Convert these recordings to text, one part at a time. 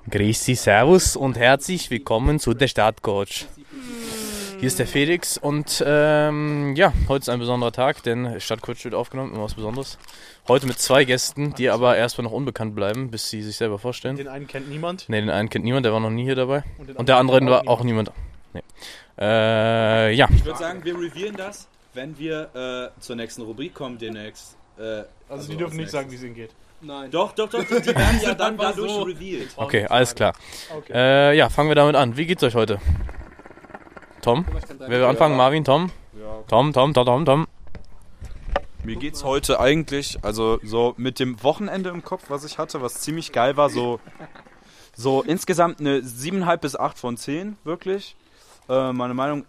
Grüezi, Servus und herzlich willkommen zu der Stadtcoach. Hier ist der Felix und ja, heute ist ein besonderer Tag, denn Stadtcoach wird aufgenommen, immer was Besonderes. Heute mit 2 Gästen, die aber erstmal noch unbekannt bleiben, bis sie sich selber vorstellen. Den einen kennt niemand. Ne, den einen kennt niemand, der war noch nie hier dabei. Und der andere war auch niemand. Nee. Ja. Ich würde sagen, wir revealen das, wenn wir zur nächsten Rubrik kommen demnächst. Also die dürfen nicht sagen, wie es ihnen geht. Nein. Doch, die werden ja dann dadurch revealed. Okay, alles klar. Ja, fangen wir damit an. Wie geht's euch heute? Tom? Wer will anfangen? Marvin, Tom? Ja. Tom. Mir geht's heute eigentlich, also so mit dem Wochenende im Kopf, was ich hatte, was ziemlich geil war, so insgesamt eine 7,5 bis 8 von 10, wirklich. Meine Meinung.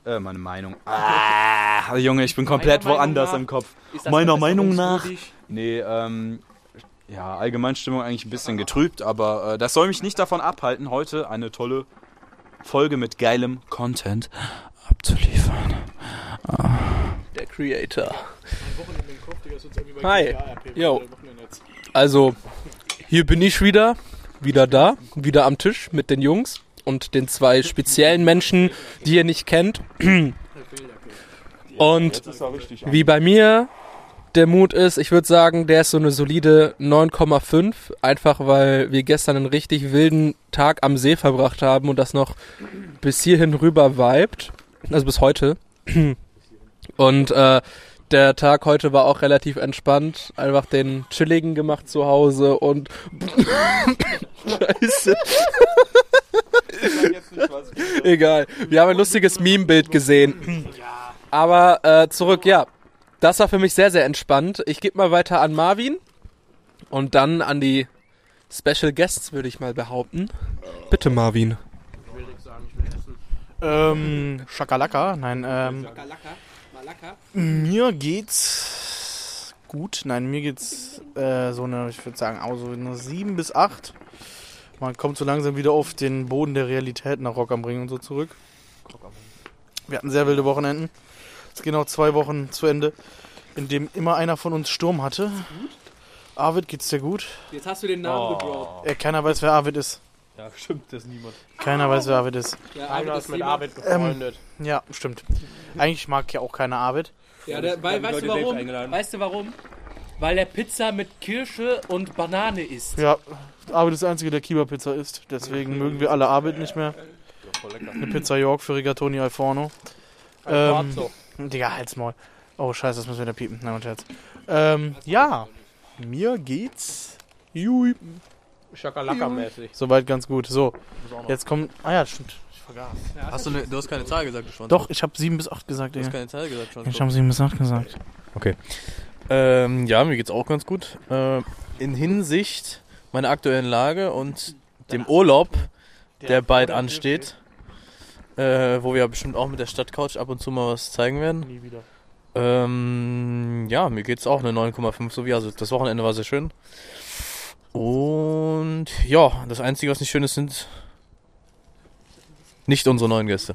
Junge, ich bin komplett woanders im Kopf. Meiner Meinung nach. Nee, ja, Allgemeinstimmung eigentlich ein bisschen getrübt, aber das soll mich nicht davon abhalten, heute eine tolle Folge mit geilem Content abzuliefern. Der Creator. Hi. Jo. Also, hier bin ich wieder da, wieder am Tisch mit den Jungs und den 2 speziellen Menschen, die ihr nicht kennt. Und wie bei mir der Mut ist, ich würde sagen, der ist so eine solide 9,5, einfach weil wir gestern einen richtig wilden Tag am See verbracht haben und das noch bis hierhin rüber vibet, also bis heute. Und der Tag heute war auch relativ entspannt, einfach den chilligen gemacht zu Hause und Scheiße. Egal, wir haben ein lustiges Meme-Bild gesehen. Aber zurück, ja. Das war für mich sehr, sehr entspannt. Ich gebe mal weiter an Marvin und dann an die Special Guests, würde ich mal behaupten. Bitte, Marvin. Schakalaka, nein, mir geht's gut. Nein, mir geht's so eine, ich würde sagen, auch so eine 7 bis 8. Man kommt so langsam wieder auf den Boden der Realität nach Rock am Ring und so zurück. Wir hatten sehr wilde Wochenenden. Es gehen noch 2 Wochen zu Ende, in dem immer einer von uns Sturm hatte. Arvid, geht's dir gut? Jetzt hast du den Namen gedroppt. Keiner weiß, wer Arvid ist. Ja, stimmt, das ist niemand. Keiner weiß, wer Arvid ist. Ja, Arvid ist mit Arvid befreundet. Ja, stimmt. Eigentlich mag ja auch keiner Arvid. Ja, weißt du warum? Weißt du warum? Weil der Pizza mit Kirsche und Banane isst. Ja, Arvid ist der Einzige, der Kiba-Pizza isst. Deswegen mögen wir alle Arvid nicht mehr. Eine Pizza York für Rigatoni al Forno. Digga, Halsmaul. Oh, scheiße, das müssen wir wieder piepen. Nein, Scherz. Ja, mir geht's. Schakalaka-mäßig. Soweit ganz gut. So, jetzt kommt... Ah ja, stimmt. Ich vergaß. Ja, du hast keine Zahl gesagt, schon. Doch, ich habe 7 bis 8 gesagt. Du hast keine Zahl gesagt, schon. Ich habe 7 bis 8 gesagt. Okay. Ja, mir geht's auch ganz gut. In Hinsicht meiner aktuellen Lage und dem Urlaub, der bald ansteht, wo wir bestimmt auch mit der Stadtcouch ab und zu mal was zeigen werden. Nie wieder. Ja, mir geht's auch eine 9,5 so wie. Also das Wochenende war sehr schön. Und ja, das Einzige, was nicht schön ist, sind nicht unsere neuen Gäste.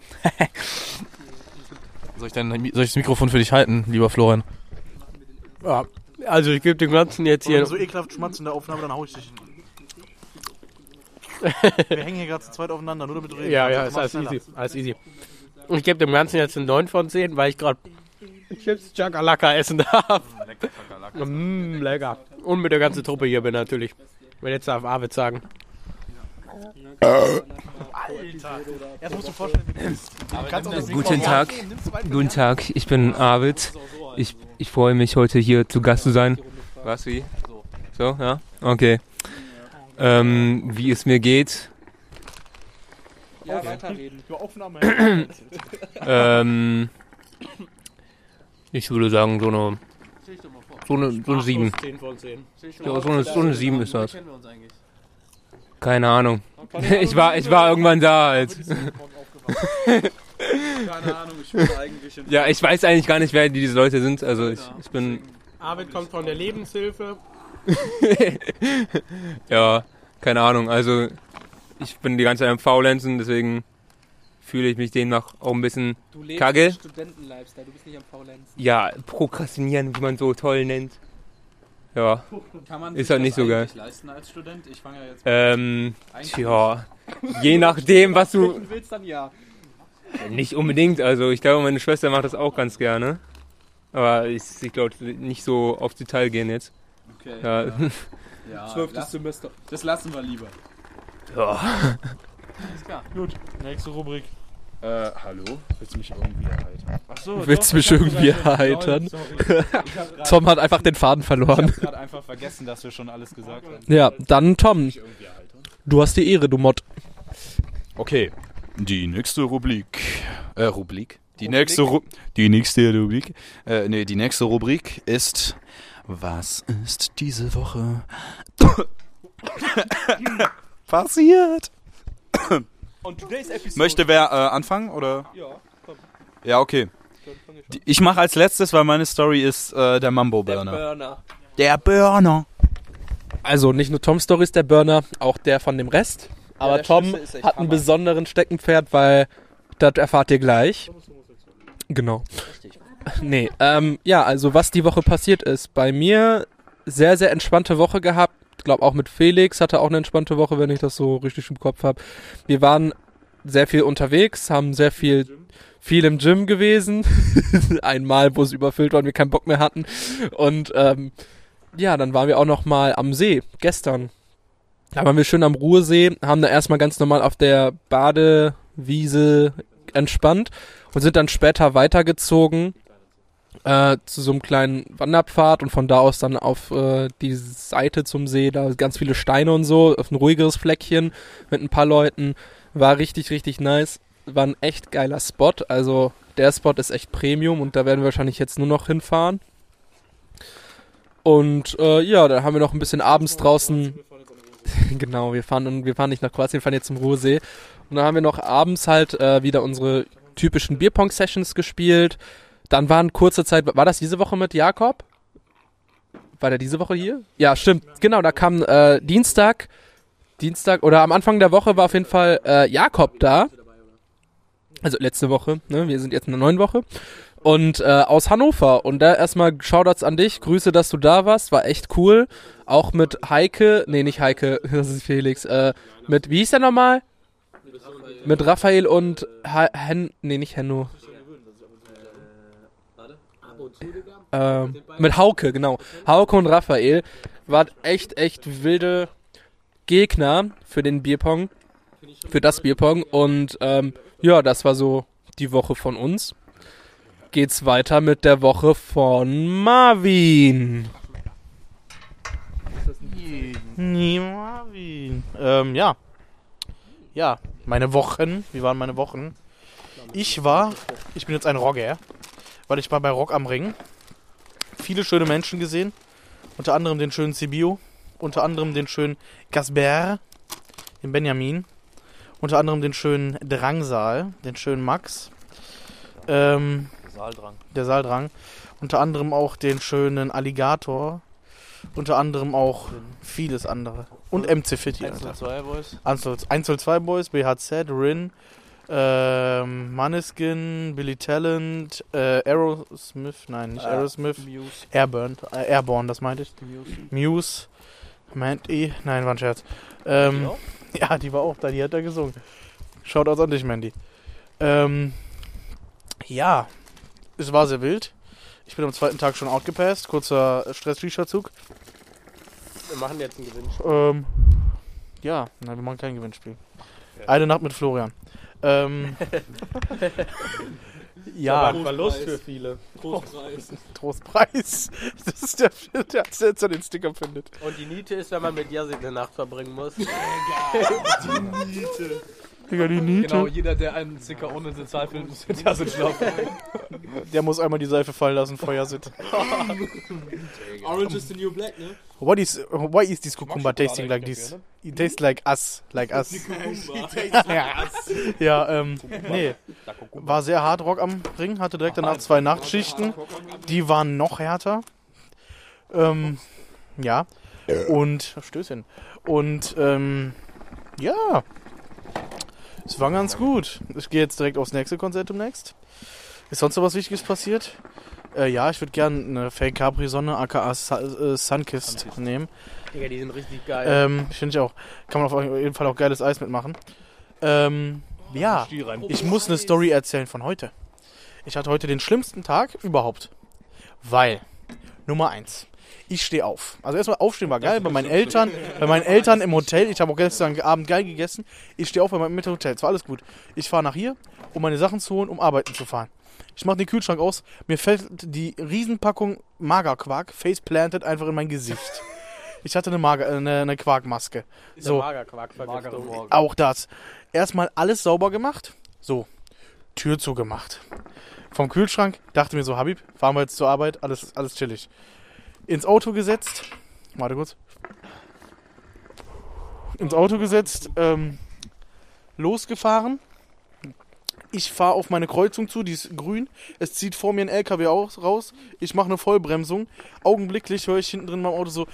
Soll ich das Mikrofon für dich halten, lieber Florian? Ja, also ich gebe dem Ganzen jetzt Wenn hier... du so ekelhaft schmatzt in der Aufnahme, dann hau ich dich. Wir hängen hier gerade zu zweit aufeinander, nur damit du redest. Ja, ist alles easy. Ich gebe dem Ganzen jetzt eine 9 von 10, weil ich gerade Chips Chakalaka essen darf. Lecker. Und mit der ganzen Truppe hier bin natürlich. Ich will jetzt auf Arvid sagen. Alter. Jetzt musst du vorstellen, Guten Tag, ich bin Arvid. Ich freue mich, heute hier zu Gast zu sein. Was, wie? So, ja? Okay. Wie es mir geht. Ja, weiterreden. Ich würde sagen, so eine 7. 10 von 10. Ja, so eine 7 ist das. Keine Ahnung. Ich war irgendwann da halt. Keine Ahnung, ich bin eigentlich... Ja, ich weiß eigentlich gar nicht, wer diese Leute sind. Also ich bin... Arvid kommt von der Lebenshilfe. Ja, keine Ahnung. Also ich bin die ganze Zeit am Faulenzen, deswegen fühle ich mich demnach auch ein bisschen kacke. Du lebst Studenten-Lifestyle, du bist nicht am Faulenzen. Ja, prokrastinieren, wie man so toll nennt. Ja, Kann man ist sich halt nicht das so geil. eigentlich leisten als Student? Ich fange ja jetzt Tja, Je nachdem, was du... Du willst dann ja. Nicht unbedingt, also ich glaube, meine Schwester macht das auch ganz gerne. Aber ich glaube, nicht so aufs Detail gehen jetzt. Okay. Ja. Ja, 12. Semester. das lassen wir lieber. Ja. Alles klar. Gut, nächste Rubrik. Hallo? Willst du mich irgendwie erhalten? Achso, Willst du mich irgendwie erheitern? Tom hat einfach den Faden Ich verloren. habe gerade einfach vergessen, dass wir schon alles gesagt haben. Ja, dann Tom. Irgendwie erhalten. Du hast die Ehre, du Mod. Okay. Die nächste Rubrik. Rubrik? Die nächste Rubrik. Die nächste Rubrik ist. Was ist diese Woche passiert? Möchte wer anfangen? Oder? Ja, komm. Ja, okay. Ich mache als letztes, weil meine Story ist der Mambo-Burner. Der Burner. Also nicht nur Toms Story ist der Burner, auch der von dem Rest. Aber der Tom Schlüssel ist echt hat einen Hammer. besonderen Steckenpferd, weil das erfahrt ihr gleich. Genau. Nee, ja, also was die Woche passiert ist. Bei mir sehr, sehr entspannte Woche gehabt. Ich glaube auch mit Felix hatte auch eine entspannte Woche, wenn ich das so richtig im Kopf habe. Wir waren sehr viel unterwegs, haben sehr viel im Gym gewesen. Einmal, wo es überfüllt war und wir keinen Bock mehr hatten. Und ja, dann waren wir auch noch mal am See, gestern. Da waren wir schön am Ruhrsee, haben da erstmal ganz normal auf der Badewiese entspannt und sind dann später weitergezogen zu so einem kleinen Wanderpfad und von da aus dann auf die Seite zum See, da ganz viele Steine und so, auf ein ruhigeres Fleckchen mit ein paar Leuten. War richtig, richtig nice. War ein echt geiler Spot, also der Spot ist echt Premium und da werden wir wahrscheinlich jetzt nur noch hinfahren. Und ja, dann haben wir noch ein bisschen abends draußen. Genau, wir fahren nicht nach Kroatien, wir fahren jetzt zum Ruhrsee. Und dann haben wir noch abends halt wieder unsere typischen Bierpong-Sessions gespielt. Dann waren kurze Zeit, war das diese Woche mit Jakob? War der diese Woche hier? Ja, stimmt. Genau, da kam Dienstag oder am Anfang der Woche war auf jeden Fall Jakob da. Also letzte Woche, ne? Wir sind jetzt in der neuen Woche. Und aus Hannover. Und da erstmal Shoutouts an dich. Grüße, dass du da warst. War echt cool. Auch mit Heike. Nee, nicht Heike. Das ist Felix. Mit, wie hieß der nochmal? Mit Raphael und nicht Henno. Mit Hauke, genau. Hauke und Raphael. War echt wilde Gegner für den Bierpong. Für das Bierpong. Und ja, das war so die Woche von uns. Geht's weiter mit der Woche von Marvin. Marvin. Ja. Ja, meine Wochen. Wie waren meine Wochen? Ich bin jetzt ein Rogger, weil ich war bei Rock am Ring. Viele schöne Menschen gesehen. Unter anderem den schönen Sibio. Unter anderem den schönen Gasper. Den Benjamin. Unter anderem den schönen Drangsal. Den schönen Max. Der Saaldrang. Unter anderem auch den schönen Alligator. Unter anderem auch vieles andere. Und MC Fitty. 102 Boys. 102 Boys, BHZ, Rin, Maneskin, Billy Talent, Aerosmith, nein, nicht Aerosmith, Muse. Airborne, das meinte ich. Muse. Mandy, nein, war ein Scherz. Ja, die war auch da, die hat da gesungen. Shoutouts an dich, Mandy. Ja, es war sehr wild. Ich bin am zweiten Tag schon outgepasst. Kurzer Stress-Shisha-Zug. Wir machen jetzt ein Gewinnspiel. Ja, nein, wir machen kein Gewinnspiel. Eine Nacht mit Florian. Ja, Verlust für viele. Trostpreis. Das ist der jetzt den Sticker findet. Und die Niete ist, wenn man mit Yazid eine Nacht verbringen muss. Digga, die Niete. Genau, jeder, der einen Sticker ohne den Zahl findet, muss mit Yazid schlafen. Der muss einmal die Seife fallen lassen vor Yazid. Orange is the new black, ne? Why is this cucumber tasting like this? It tastes like us. Ja, nee. War sehr hart Rock am Ring, hatte direkt danach 2 Nachtschichten. Die waren noch härter. Ja. Und, Stößchen. Und, ja. Es war ganz gut. Ich gehe jetzt direkt aufs nächste Konzert demnächst. Ist sonst noch was Wichtiges passiert? Ja, ich würde gerne eine Fake Capri-Sonne, aka Sunkist nehmen. Digga, die sind richtig geil. Finde ich auch. Kann man auf jeden Fall auch geiles Eis mitmachen. Ja, ich muss eine Story erzählen von heute. Ich hatte heute den schlimmsten Tag überhaupt. Weil, Nummer 1, ich stehe auf. Also erstmal aufstehen war geil, bei meinen Eltern im Hotel. Ich habe auch gestern Abend geil gegessen. Ich stehe auf bei meinem Hotel, es war alles gut. Ich fahre nach hier, um meine Sachen zu holen, um arbeiten zu fahren. Ich mache den Kühlschrank aus, mir fällt die Riesenpackung Magerquark faceplanted einfach in mein Gesicht. Ich hatte eine Quarkmaske. So, Magerquark auch das. Erstmal alles sauber gemacht. So, Tür zugemacht. Vom Kühlschrank, dachte mir so, Habib, fahren wir jetzt zur Arbeit, alles chillig. Ins Auto gesetzt. Warte kurz. Ins Auto gesetzt, losgefahren. Ich fahre auf meine Kreuzung zu, die ist grün. Es zieht vor mir ein LKW raus. Ich mache eine Vollbremsung. Augenblicklich höre ich hinten drin in meinem Auto so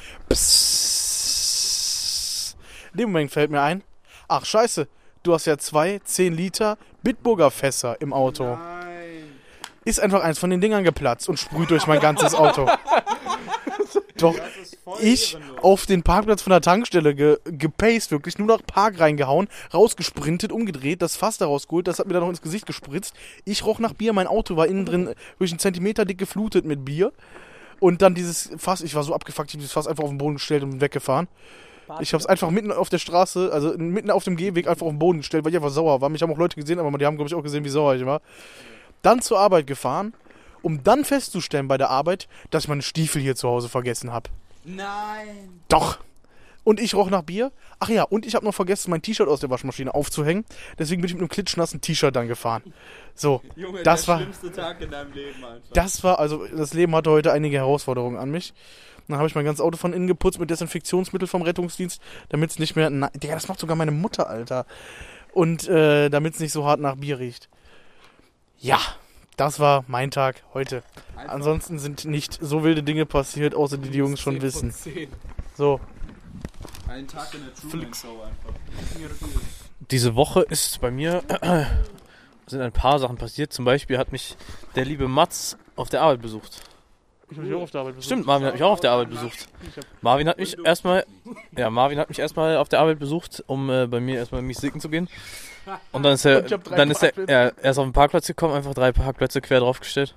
Psst. In dem Moment fällt mir ein, ach scheiße, du hast ja 2 10 Liter Bitburger Fässer im Auto. Ist einfach eins von den Dingern geplatzt und sprüht durch mein ganzes Auto. Doch ich auf den Parkplatz von der Tankstelle gepaced, wirklich nur nach Park reingehauen, rausgesprintet, umgedreht, das Fass da rausgeholt, das hat mir dann noch ins Gesicht gespritzt. Ich roch nach Bier, mein Auto war innen drin durch einen Zentimeter dick geflutet mit Bier. Und dann dieses Fass, ich war so abgefuckt, ich habe dieses Fass einfach auf den Boden gestellt und weggefahren. Ich habe es einfach mitten auf der Straße, also mitten auf dem Gehweg einfach auf den Boden gestellt, weil ich einfach sauer war. Mich haben auch Leute gesehen, aber die haben, glaube ich, auch gesehen, wie sauer ich war. Dann zur Arbeit gefahren, um dann festzustellen bei der Arbeit, dass ich meine Stiefel hier zu Hause vergessen habe. Nein! Doch! Und ich roch nach Bier. Ach ja, und ich habe noch vergessen, mein T-Shirt aus der Waschmaschine aufzuhängen. Deswegen bin ich mit einem klitschnassen T-Shirt dann gefahren. So, Junge, das der war schlimmste Tag in deinem Leben einfach. das Leben hatte heute einige Herausforderungen an mich. Dann habe ich mein ganzes Auto von innen geputzt mit Desinfektionsmittel vom Rettungsdienst, damit es nicht mehr... Digga, das macht sogar meine Mutter, Alter. Und damit es nicht so hart nach Bier riecht. Ja, das war mein Tag heute. Ansonsten sind nicht so wilde Dinge passiert, außer die Jungs schon wissen. So. Ein Tag in der Truman Show einfach. Diese Woche ist bei mir sind ein paar Sachen passiert. Zum Beispiel hat mich der liebe Mats auf der Arbeit besucht. Ich habe mich auch auf der Arbeit besucht. Stimmt, Marvin hat mich auch auf der Arbeit besucht. Marvin hat mich erstmal auf der Arbeit besucht, um bei mir erstmal mies sicken zu gehen. Und dann ist er ist auf den Parkplatz gekommen, einfach 3 Parkplätze quer draufgestellt.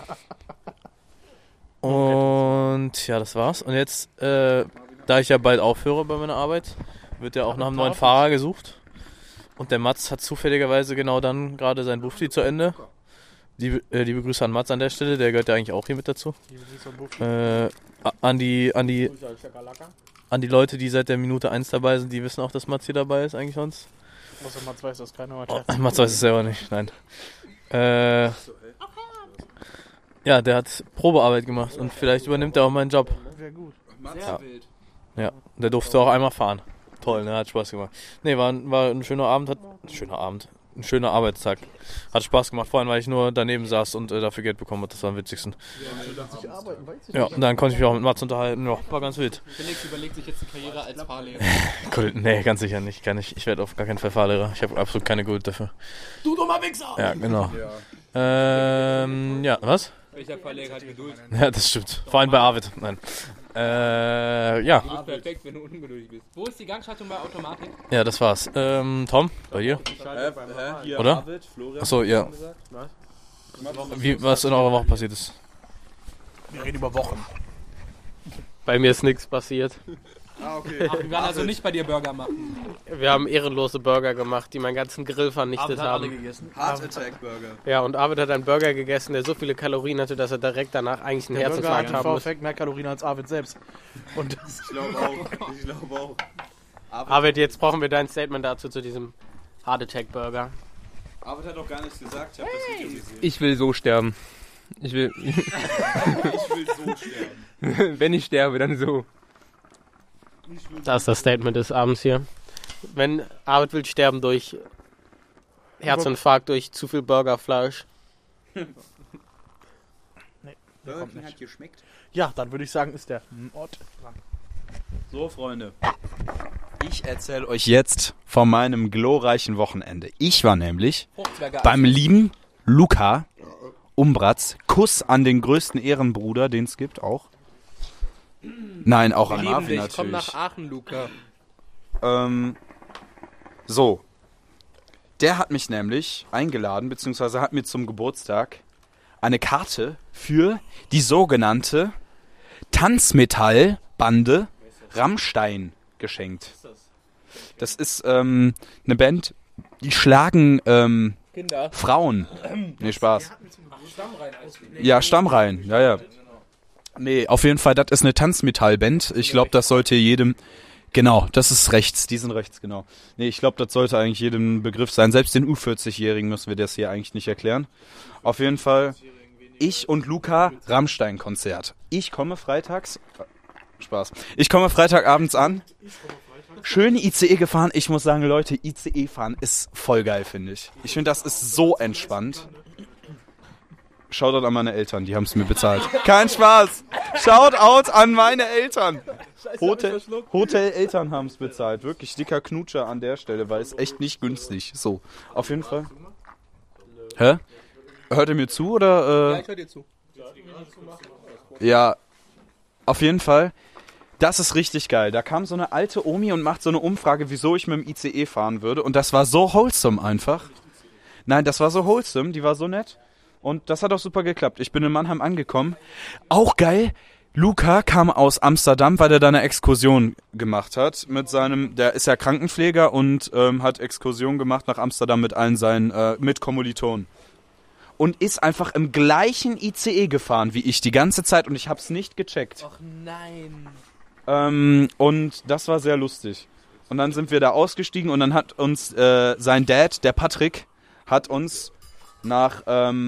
Und ja, das war's. Und jetzt, da ich ja bald aufhöre bei meiner Arbeit, wird ja auch nach einem neuen Fahrer gesucht. Und der Mats hat zufälligerweise genau dann gerade sein Bufti zu Ende. Liebe Grüße an Mats an der Stelle, der gehört ja eigentlich auch hier mit dazu. An die Leute, die seit der Minute 1 dabei sind, die wissen auch, dass Mats hier dabei ist eigentlich sonst. Mats weiß das keiner. Mats weiß es selber nicht, nein. Ja, der hat Probearbeit gemacht und vielleicht übernimmt er auch meinen Job. Wäre gut. Ja, der durfte auch einmal fahren. Toll, ne, hat Spaß gemacht. Ne, war ein schöner Abend, ein schöner Arbeitstag. Hat Spaß gemacht, vor allem, weil ich nur daneben saß und dafür Geld bekommen habe. Das war am witzigsten. Ja, und dann konnte ich mich auch mit Mats unterhalten. Ja, war ganz wild. Felix überlegt sich jetzt eine Karriere als Fahrlehrer. Cool. Nee, ganz sicher nicht. Ich werde auf gar keinen Fall Fahrlehrer. Ich habe absolut keine Geduld dafür. Du dummer Wichser! Ja, genau. Ja, was? Welcher Fahrlehrer hat Geduld? Ja, das stimmt. Vor allem bei Arvid. Nein. Ja. Du bist perfekt, wenn du ungeduldig bist. Wo ist die Gangschaltung bei Automatik? Ja, das war's. Tom, bei dir? Hier Oder? Arvid, Florian. Achso, ja. Was in eurer Woche passiert ist? Wir reden über Wochen. Bei mir ist nichts passiert. Ah, okay. Ach, wir werden also nicht bei dir Burger machen. Wir haben ehrenlose Burger gemacht, die meinen ganzen Grill vernichtet haben. Heart Attack Burger. Ja, und Arvid hat einen Burger gegessen, der so viele Kalorien hatte, dass er direkt danach eigentlich einen Herzinfarkt haben muss. Mehr Kalorien als Arvid selbst. Und Ich glaube auch. Arvid, jetzt brauchen wir dein Statement dazu zu diesem Heart Attack Burger. Arvid hat doch gar nichts gesagt. Ich habe das Video gesehen. Ich will so sterben. Ich will, Ich will so sterben. wenn ich sterbe, dann so. Das ist das Statement des Abends hier. Wenn Arvid will sterben durch Herzinfarkt, durch zu viel Burgerfleisch. Burger King hat geschmeckt. ja, dann würde ich sagen, ist der Ort dran. So, Freunde. Ich erzähle euch jetzt von meinem glorreichen Wochenende. Ich war nämlich beim lieben Luca Umbratz. Kuss an den größten Ehrenbruder, den es gibt auch. Nein, auch an Marvin Komm natürlich. nach Aachen, Luca. So. Der hat mich nämlich eingeladen, beziehungsweise hat mir zum Geburtstag eine Karte für die sogenannte Tanzmetallbande Rammstein geschenkt. Das ist eine Band, die schlagen Frauen. Nee, Spaß. Ja, Stammreihen. Ja. Nee, auf jeden Fall, das ist eine Tanzmetallband. Ich glaube, das sollte jedem... Genau, das ist rechts. Die sind rechts, genau. Nee, ich glaube, das sollte eigentlich jedem Begriff sein. Selbst den U40-Jährigen müssen wir das hier eigentlich nicht erklären. Auf jeden Fall, ich und Luca, Rammstein-Konzert. Ich komme freitags... Spaß. Ich komme freitagabends an. Schön ICE gefahren. Ich muss sagen, Leute, ICE fahren ist voll geil, finde ich. Ich finde, das ist so entspannt. Shoutout an meine Eltern, die haben es mir bezahlt. Kein Spaß. Shoutout an meine Eltern. Hotel-Eltern haben es bezahlt. Wirklich dicker Knutscher an der Stelle, weil es echt nicht günstig. So, auf jeden Fall. Hä? Hört ihr mir zu oder? Ja, ich höre dir zu. Ja, auf jeden Fall. Das ist richtig geil. Da kam so eine alte Omi und macht so eine Umfrage, wieso ich mit dem ICE fahren würde. Und das war so wholesome einfach. Nein, das war so wholesome, die war so nett. Und das hat auch super geklappt. Ich bin in Mannheim angekommen. Auch geil, Luca kam aus Amsterdam, weil er da eine Exkursion gemacht hat. Der ist ja Krankenpfleger und hat Exkursion gemacht nach Amsterdam mit allen seinen Mitkommilitonen. Und ist einfach im gleichen ICE gefahren wie ich die ganze Zeit und ich hab's nicht gecheckt. Ach nein. Und das war sehr lustig. Und dann sind wir da ausgestiegen und dann hat uns sein Dad, der Patrick, hat uns nach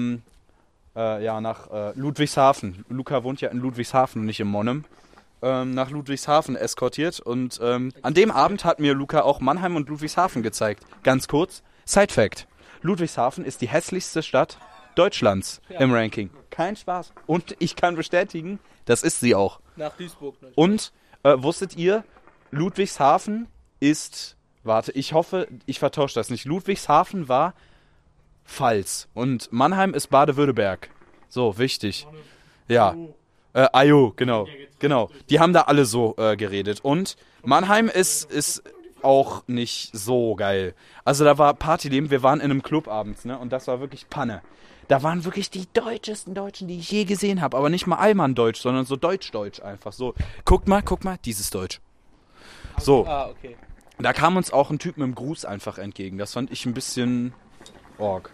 Ludwigshafen. Luca wohnt ja in Ludwigshafen und nicht in Monnem. Nach Ludwigshafen eskortiert. Und an dem Abend hat mir Luca auch Mannheim und Ludwigshafen gezeigt. Ganz kurz, Side-Fact. Ludwigshafen ist die hässlichste Stadt Deutschlands im Ranking. Kein Spaß. Und ich kann bestätigen, das ist sie auch. Nach Duisburg. Ne? Und wusstet ihr, Ludwigshafen ist... Warte, ich hoffe, ich vertausche das nicht. Ludwigshafen war Pfalz und Mannheim ist Baden-Württemberg. So, wichtig. Ja. Ajo, genau. Die haben da alle so geredet. Und Mannheim ist auch nicht so geil. Also da war Partyleben, wir waren in einem Club abends, ne? Und das war wirklich Panne. Da waren wirklich die deutschesten Deutschen, die ich je gesehen habe. Aber nicht mal Allmann-Deutsch, sondern so Deutsch-Deutsch einfach. So, guckt mal, dieses Deutsch. So. Ah, okay. Da kam uns auch ein Typ mit dem Gruß einfach entgegen. Das fand ich ein bisschen... Org.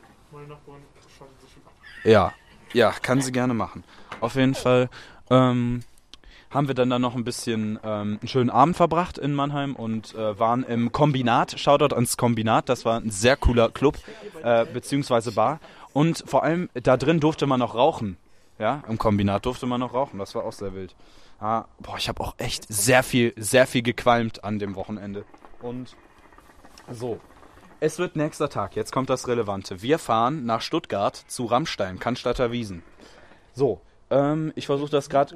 Ja, kann sie gerne machen. Auf jeden Fall haben wir dann noch ein bisschen einen schönen Abend verbracht in Mannheim und waren im Kombinat. Shoutout ans Kombinat, das war ein sehr cooler Club, beziehungsweise Bar. Und vor allem da drin durfte man noch rauchen. Ja, im Kombinat durfte man noch rauchen, das war auch sehr wild. Ich habe auch echt sehr viel gequalmt an dem Wochenende. Und so. Es wird nächster Tag, jetzt kommt das Relevante. Wir fahren nach Stuttgart zu Rammstein, Cannstatter Wiesn. So, ich versuche das gerade...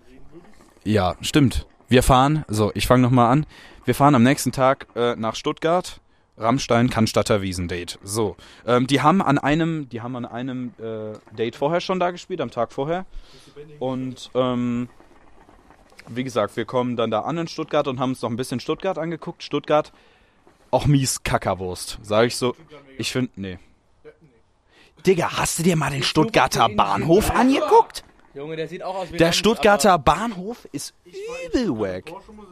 Ja, stimmt. Wir fahren, ich fange nochmal an. Wir fahren am nächsten Tag nach Stuttgart, Rammstein, Cannstatter Wiesn Date. So, die haben an einem Date vorher schon da gespielt, am Tag vorher. Und wie gesagt, wir kommen dann da an in Stuttgart und haben uns noch ein bisschen Stuttgart angeguckt. Stuttgart... Auch mies Kackerwurst, sag ich so. Ich finde, nee. Digga, hast du dir mal den Stuttgarter Bahnhof angeguckt? Junge, der sieht auch aus wie... Der Stuttgarter Bahnhof ist übel wack.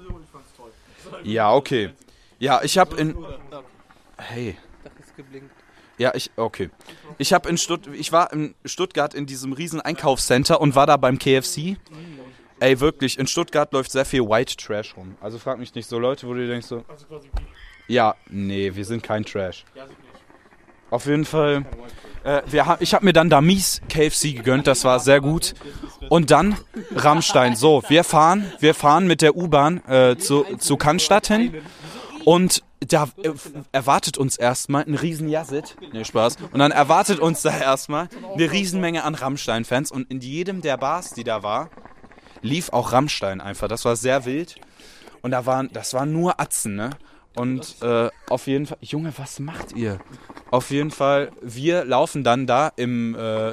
Ja, okay. Ja, ich hab in... Hey. Ja, okay. Ich war in Stuttgart in diesem riesen Einkaufscenter und war da beim KFC. Ey, wirklich, in Stuttgart läuft sehr viel White Trash rum. Also frag mich nicht so Leute, wo du denkst so... Ja, nee, wir sind kein Trash. Auf jeden Fall, ich habe mir dann da mies KFC gegönnt, das war sehr gut. Und dann Rammstein. So, wir fahren mit der U-Bahn zu Cannstatt hin. Und da erwartet uns erstmal ein riesen Yazid. Nee, Spaß. Und dann erwartet uns da erstmal eine Riesenmenge an Rammstein-Fans. Und in jedem der Bars, die da war, lief auch Rammstein einfach. Das war sehr wild. Und das waren nur Atzen, ne? Und auf jeden Fall... Junge, was macht ihr? Auf jeden Fall, wir laufen dann da im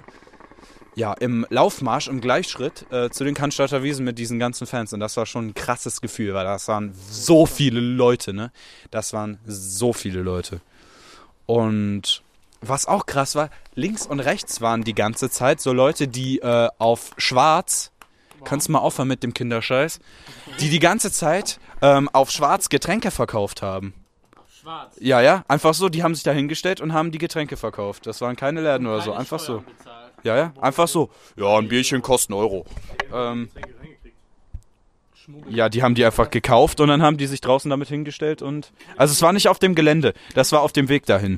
Laufmarsch, im Gleichschritt zu den Cannstatter Wiesn mit diesen ganzen Fans. Und das war schon ein krasses Gefühl, weil das waren so viele Leute, ne? Das waren so viele Leute. Und was auch krass war, links und rechts waren die ganze Zeit so Leute, die auf Schwarz, kannst du mal aufhören mit dem Kinderscheiß, die ganze Zeit auf Schwarz Getränke verkauft haben. Schwarz. Ja, einfach so, die haben sich da hingestellt und haben die Getränke verkauft. Das waren keine Läden oder so, einfach so. Ja, einfach so. Ja, ein Bierchen kostet €1. Ja, die haben die einfach gekauft und dann haben die sich draußen damit hingestellt und... Also es war nicht auf dem Gelände, das war auf dem Weg dahin.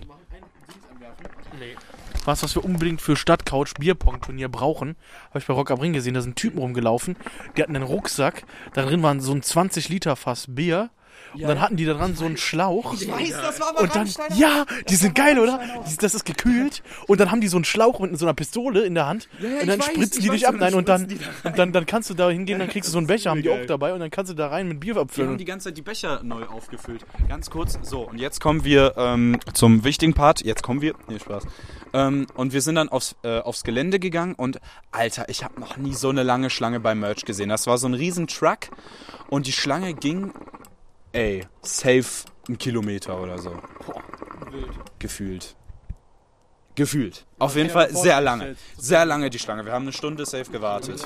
Was wir unbedingt für Stadtcouch Bierpong-Turnier brauchen, habe ich bei Rock am Ring gesehen, da sind Typen rumgelaufen, die hatten einen Rucksack, da drin waren so ein 20-Liter-Fass Bier und dann hatten die da dran so einen Schlauch. Ich weiß, das war aber und dann, ja, die sind geil, oder? Das ist gekühlt und dann haben die so einen Schlauch mit so einer Pistole in der Hand und dann spritzen die dich ab. Nein, und dann kannst du da hingehen, dann kriegst du so einen Becher, haben die auch dabei und dann kannst du da rein mit Bier Die abfüllen. haben die ganze Zeit die Becher neu aufgefüllt. Ganz kurz, so, und jetzt kommen wir zum wichtigen Part. Nee, Spaß. Und wir sind dann aufs Gelände gegangen und, Alter, ich habe noch nie so eine lange Schlange beim Merch gesehen. Das war so ein riesen Truck und die Schlange ging, safe 1 Kilometer oder so. Gefühlt. Auf jeden Fall sehr lange. Sehr lange die Schlange. Wir haben 1 Stunde safe gewartet.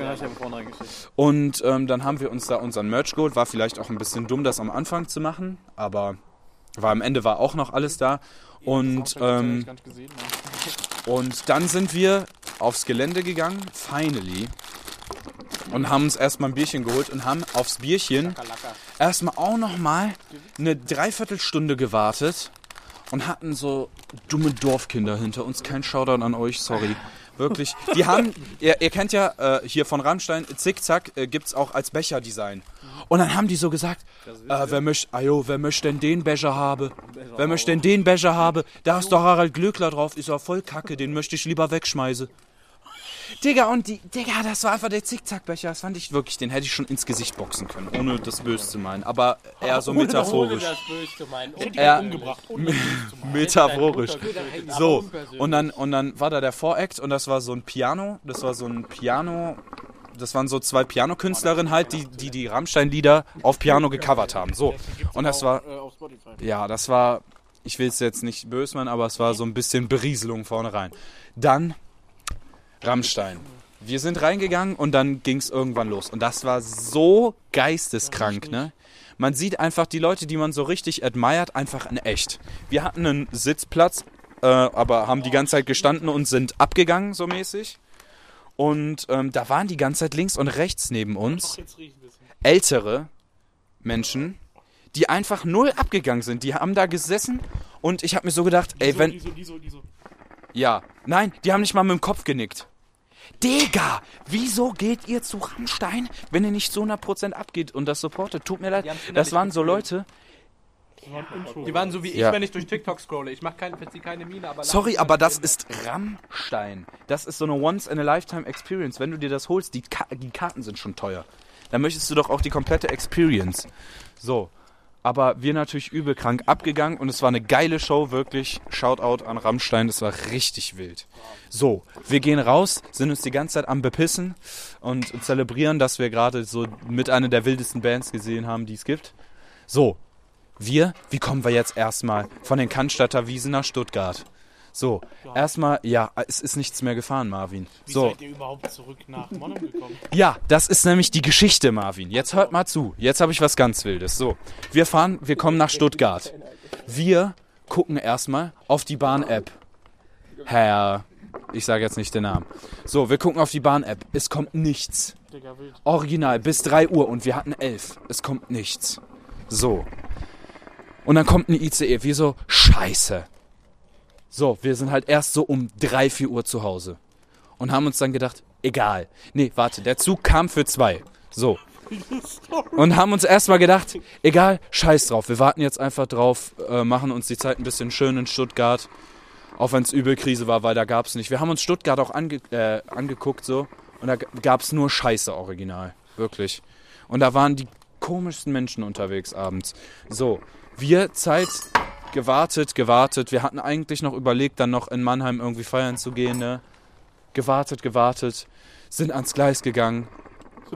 Und dann haben wir uns da unseren Merch geholt. War vielleicht auch ein bisschen dumm, das am Anfang zu machen, aber am Ende war auch noch alles da. Und dann sind wir aufs Gelände gegangen, finally, und haben uns erstmal ein Bierchen geholt und haben aufs Bierchen erstmal auch nochmal eine Dreiviertelstunde gewartet und hatten so dumme Dorfkinder hinter uns. Kein Shoutout an euch, sorry. Wirklich. Die haben, ihr kennt ja hier von Rammstein, Zickzack gibt's auch als Becherdesign. Und dann haben die so gesagt, wer möchte denn den Becher haben? Wer möchte denn den Becher haben? Da ist doch Harald Glöckler drauf, ist ja voll kacke, den möchte ich lieber wegschmeißen. Digga, das war einfach der Zickzackbecher, das fand ich wirklich, den hätte ich schon ins Gesicht boxen können, ohne das böse zu meinen, aber eher so metaphorisch. Metaphorisch. So, und dann war da der Voract und das war so ein Piano, das waren so 2 Pianokünstlerinnen halt, die Rammstein-Lieder auf Piano gecovert haben, so. Und das war, ich will es jetzt nicht böse meinen, aber es war so ein bisschen Berieselung vorne rein. Dann Rammstein. Wir sind reingegangen und dann ging es irgendwann los. Und das war so geisteskrank, ne? Man sieht einfach die Leute, die man so richtig admired, einfach in echt. Wir hatten einen Sitzplatz, aber haben die ganze Zeit gestanden und sind abgegangen, so mäßig. Und da waren die ganze Zeit links und rechts neben uns ältere Menschen, die einfach null abgegangen sind. Die haben da gesessen und ich habe mir so gedacht, Ja, nein, die haben nicht mal mit dem Kopf genickt. Digga, wieso geht ihr zu Rammstein, wenn ihr nicht zu 100% abgeht und das supportet? Tut mir leid, das waren so Leute... Die waren so wie ich, wenn ich durch TikTok scrolle. Ich mache keine Miene, aber... Sorry, aber das ist Rammstein. Das ist so eine Once-in-a-Lifetime-Experience. Wenn du dir das holst, die Karten sind schon teuer. Dann möchtest du doch auch die komplette Experience. So, aber wir natürlich übel krank abgegangen und es war eine geile Show, wirklich. Shoutout an Rammstein, das war richtig wild. So, wir gehen raus, sind uns die ganze Zeit am Bepissen und zelebrieren, dass wir gerade so mit einer der wildesten Bands gesehen haben, die es gibt. So, wie kommen wir jetzt erstmal von den Cannstatter Wiesen nach Stuttgart? So, erstmal, es ist nichts mehr gefahren, Marvin. Wie so. seid ihr überhaupt zurück nach Monum gekommen? Ja, das ist nämlich die Geschichte, Marvin. Jetzt hört mal zu. Jetzt habe ich was ganz Wildes. So, wir kommen nach Stuttgart. Wir gucken erstmal auf die Bahn-App. Ich sage jetzt nicht den Namen. So, wir gucken auf die Bahn-App. Es kommt nichts. Original, bis 3 Uhr und wir hatten 11. Es kommt nichts. So. Und dann kommt ein ICE. Wir so, scheiße. So, wir sind halt erst so um 3, 4 Uhr zu Hause. Und haben uns dann gedacht, egal. Nee, warte, der Zug kam für 2. So. Und haben uns erstmal gedacht, egal, scheiß drauf. Wir warten jetzt einfach drauf, machen uns die Zeit ein bisschen schön in Stuttgart. Auch wenn es Übelkrise war, weil da gab es nicht. Wir haben uns Stuttgart auch angeguckt so. Und da gab es nur Scheiße original. Wirklich. Und da waren die komischsten Menschen unterwegs abends. So, gewartet. Wir hatten eigentlich noch überlegt, dann noch in Mannheim irgendwie feiern zu gehen, ne? Gewartet. Sind ans Gleis gegangen.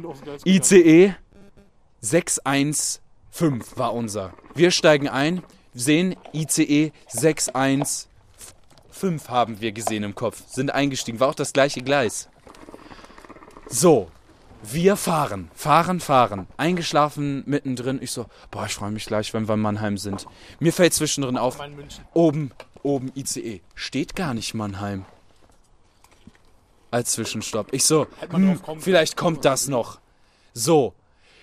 ICE 615 war unser. Wir steigen ein. sehen ICE 615 haben wir gesehen im Kopf. Sind eingestiegen. War auch das gleiche Gleis. So. Wir fahren. Eingeschlafen mittendrin. Ich so, boah, ich freue mich gleich, wenn wir in Mannheim sind. Mir fällt zwischendrin auf, oben ICE. Steht gar nicht Mannheim. Als Zwischenstopp. Ich so, vielleicht kommt das noch. So.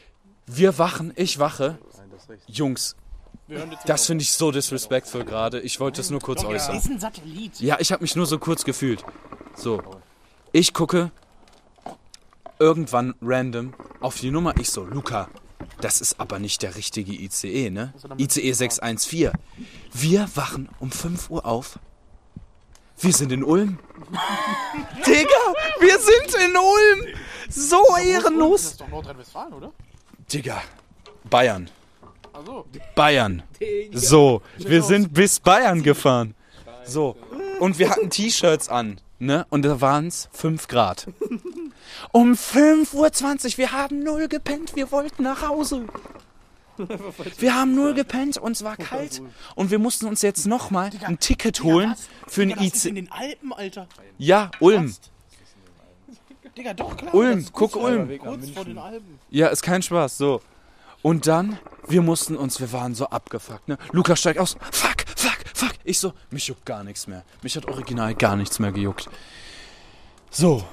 Ich wache. Jungs, das finde ich so disrespectful gerade. Ich wollte das nur kurz äußern. Das ist ein Satellit. Ja, ich habe mich nur so kurz gefühlt. So. Ich gucke irgendwann random auf die Nummer. Ich so, Luca, das ist aber nicht der richtige ICE, ne? ICE 614. Wir wachen um 5 Uhr auf. Wir sind in Ulm. Digga, wir sind in Ulm. So ehrenlos. Das ist doch Nordrhein-Westfalen, oder? Digga, Bayern. Also. Bayern. So, wir sind bis Bayern gefahren. So, und wir hatten T-Shirts an, ne? Und da waren es 5 Grad. Um 5:20 Uhr, wir haben 0 gepennt, wir wollten nach Hause. Wir haben 0 gepennt, uns war kalt und wir mussten uns jetzt nochmal ein Ticket holen für ein IC. in den Alpen, Alter. Ja, Ulm. Digga, doch, klar. Ulm, guck Ulm. Kurz vor den Alpen. Ja, ist kein Spaß, so. Und dann, wir waren so abgefuckt, ne? Lukas steigt aus, fuck. Ich so, mich juckt gar nichts mehr. Mich hat original gar nichts mehr gejuckt. So,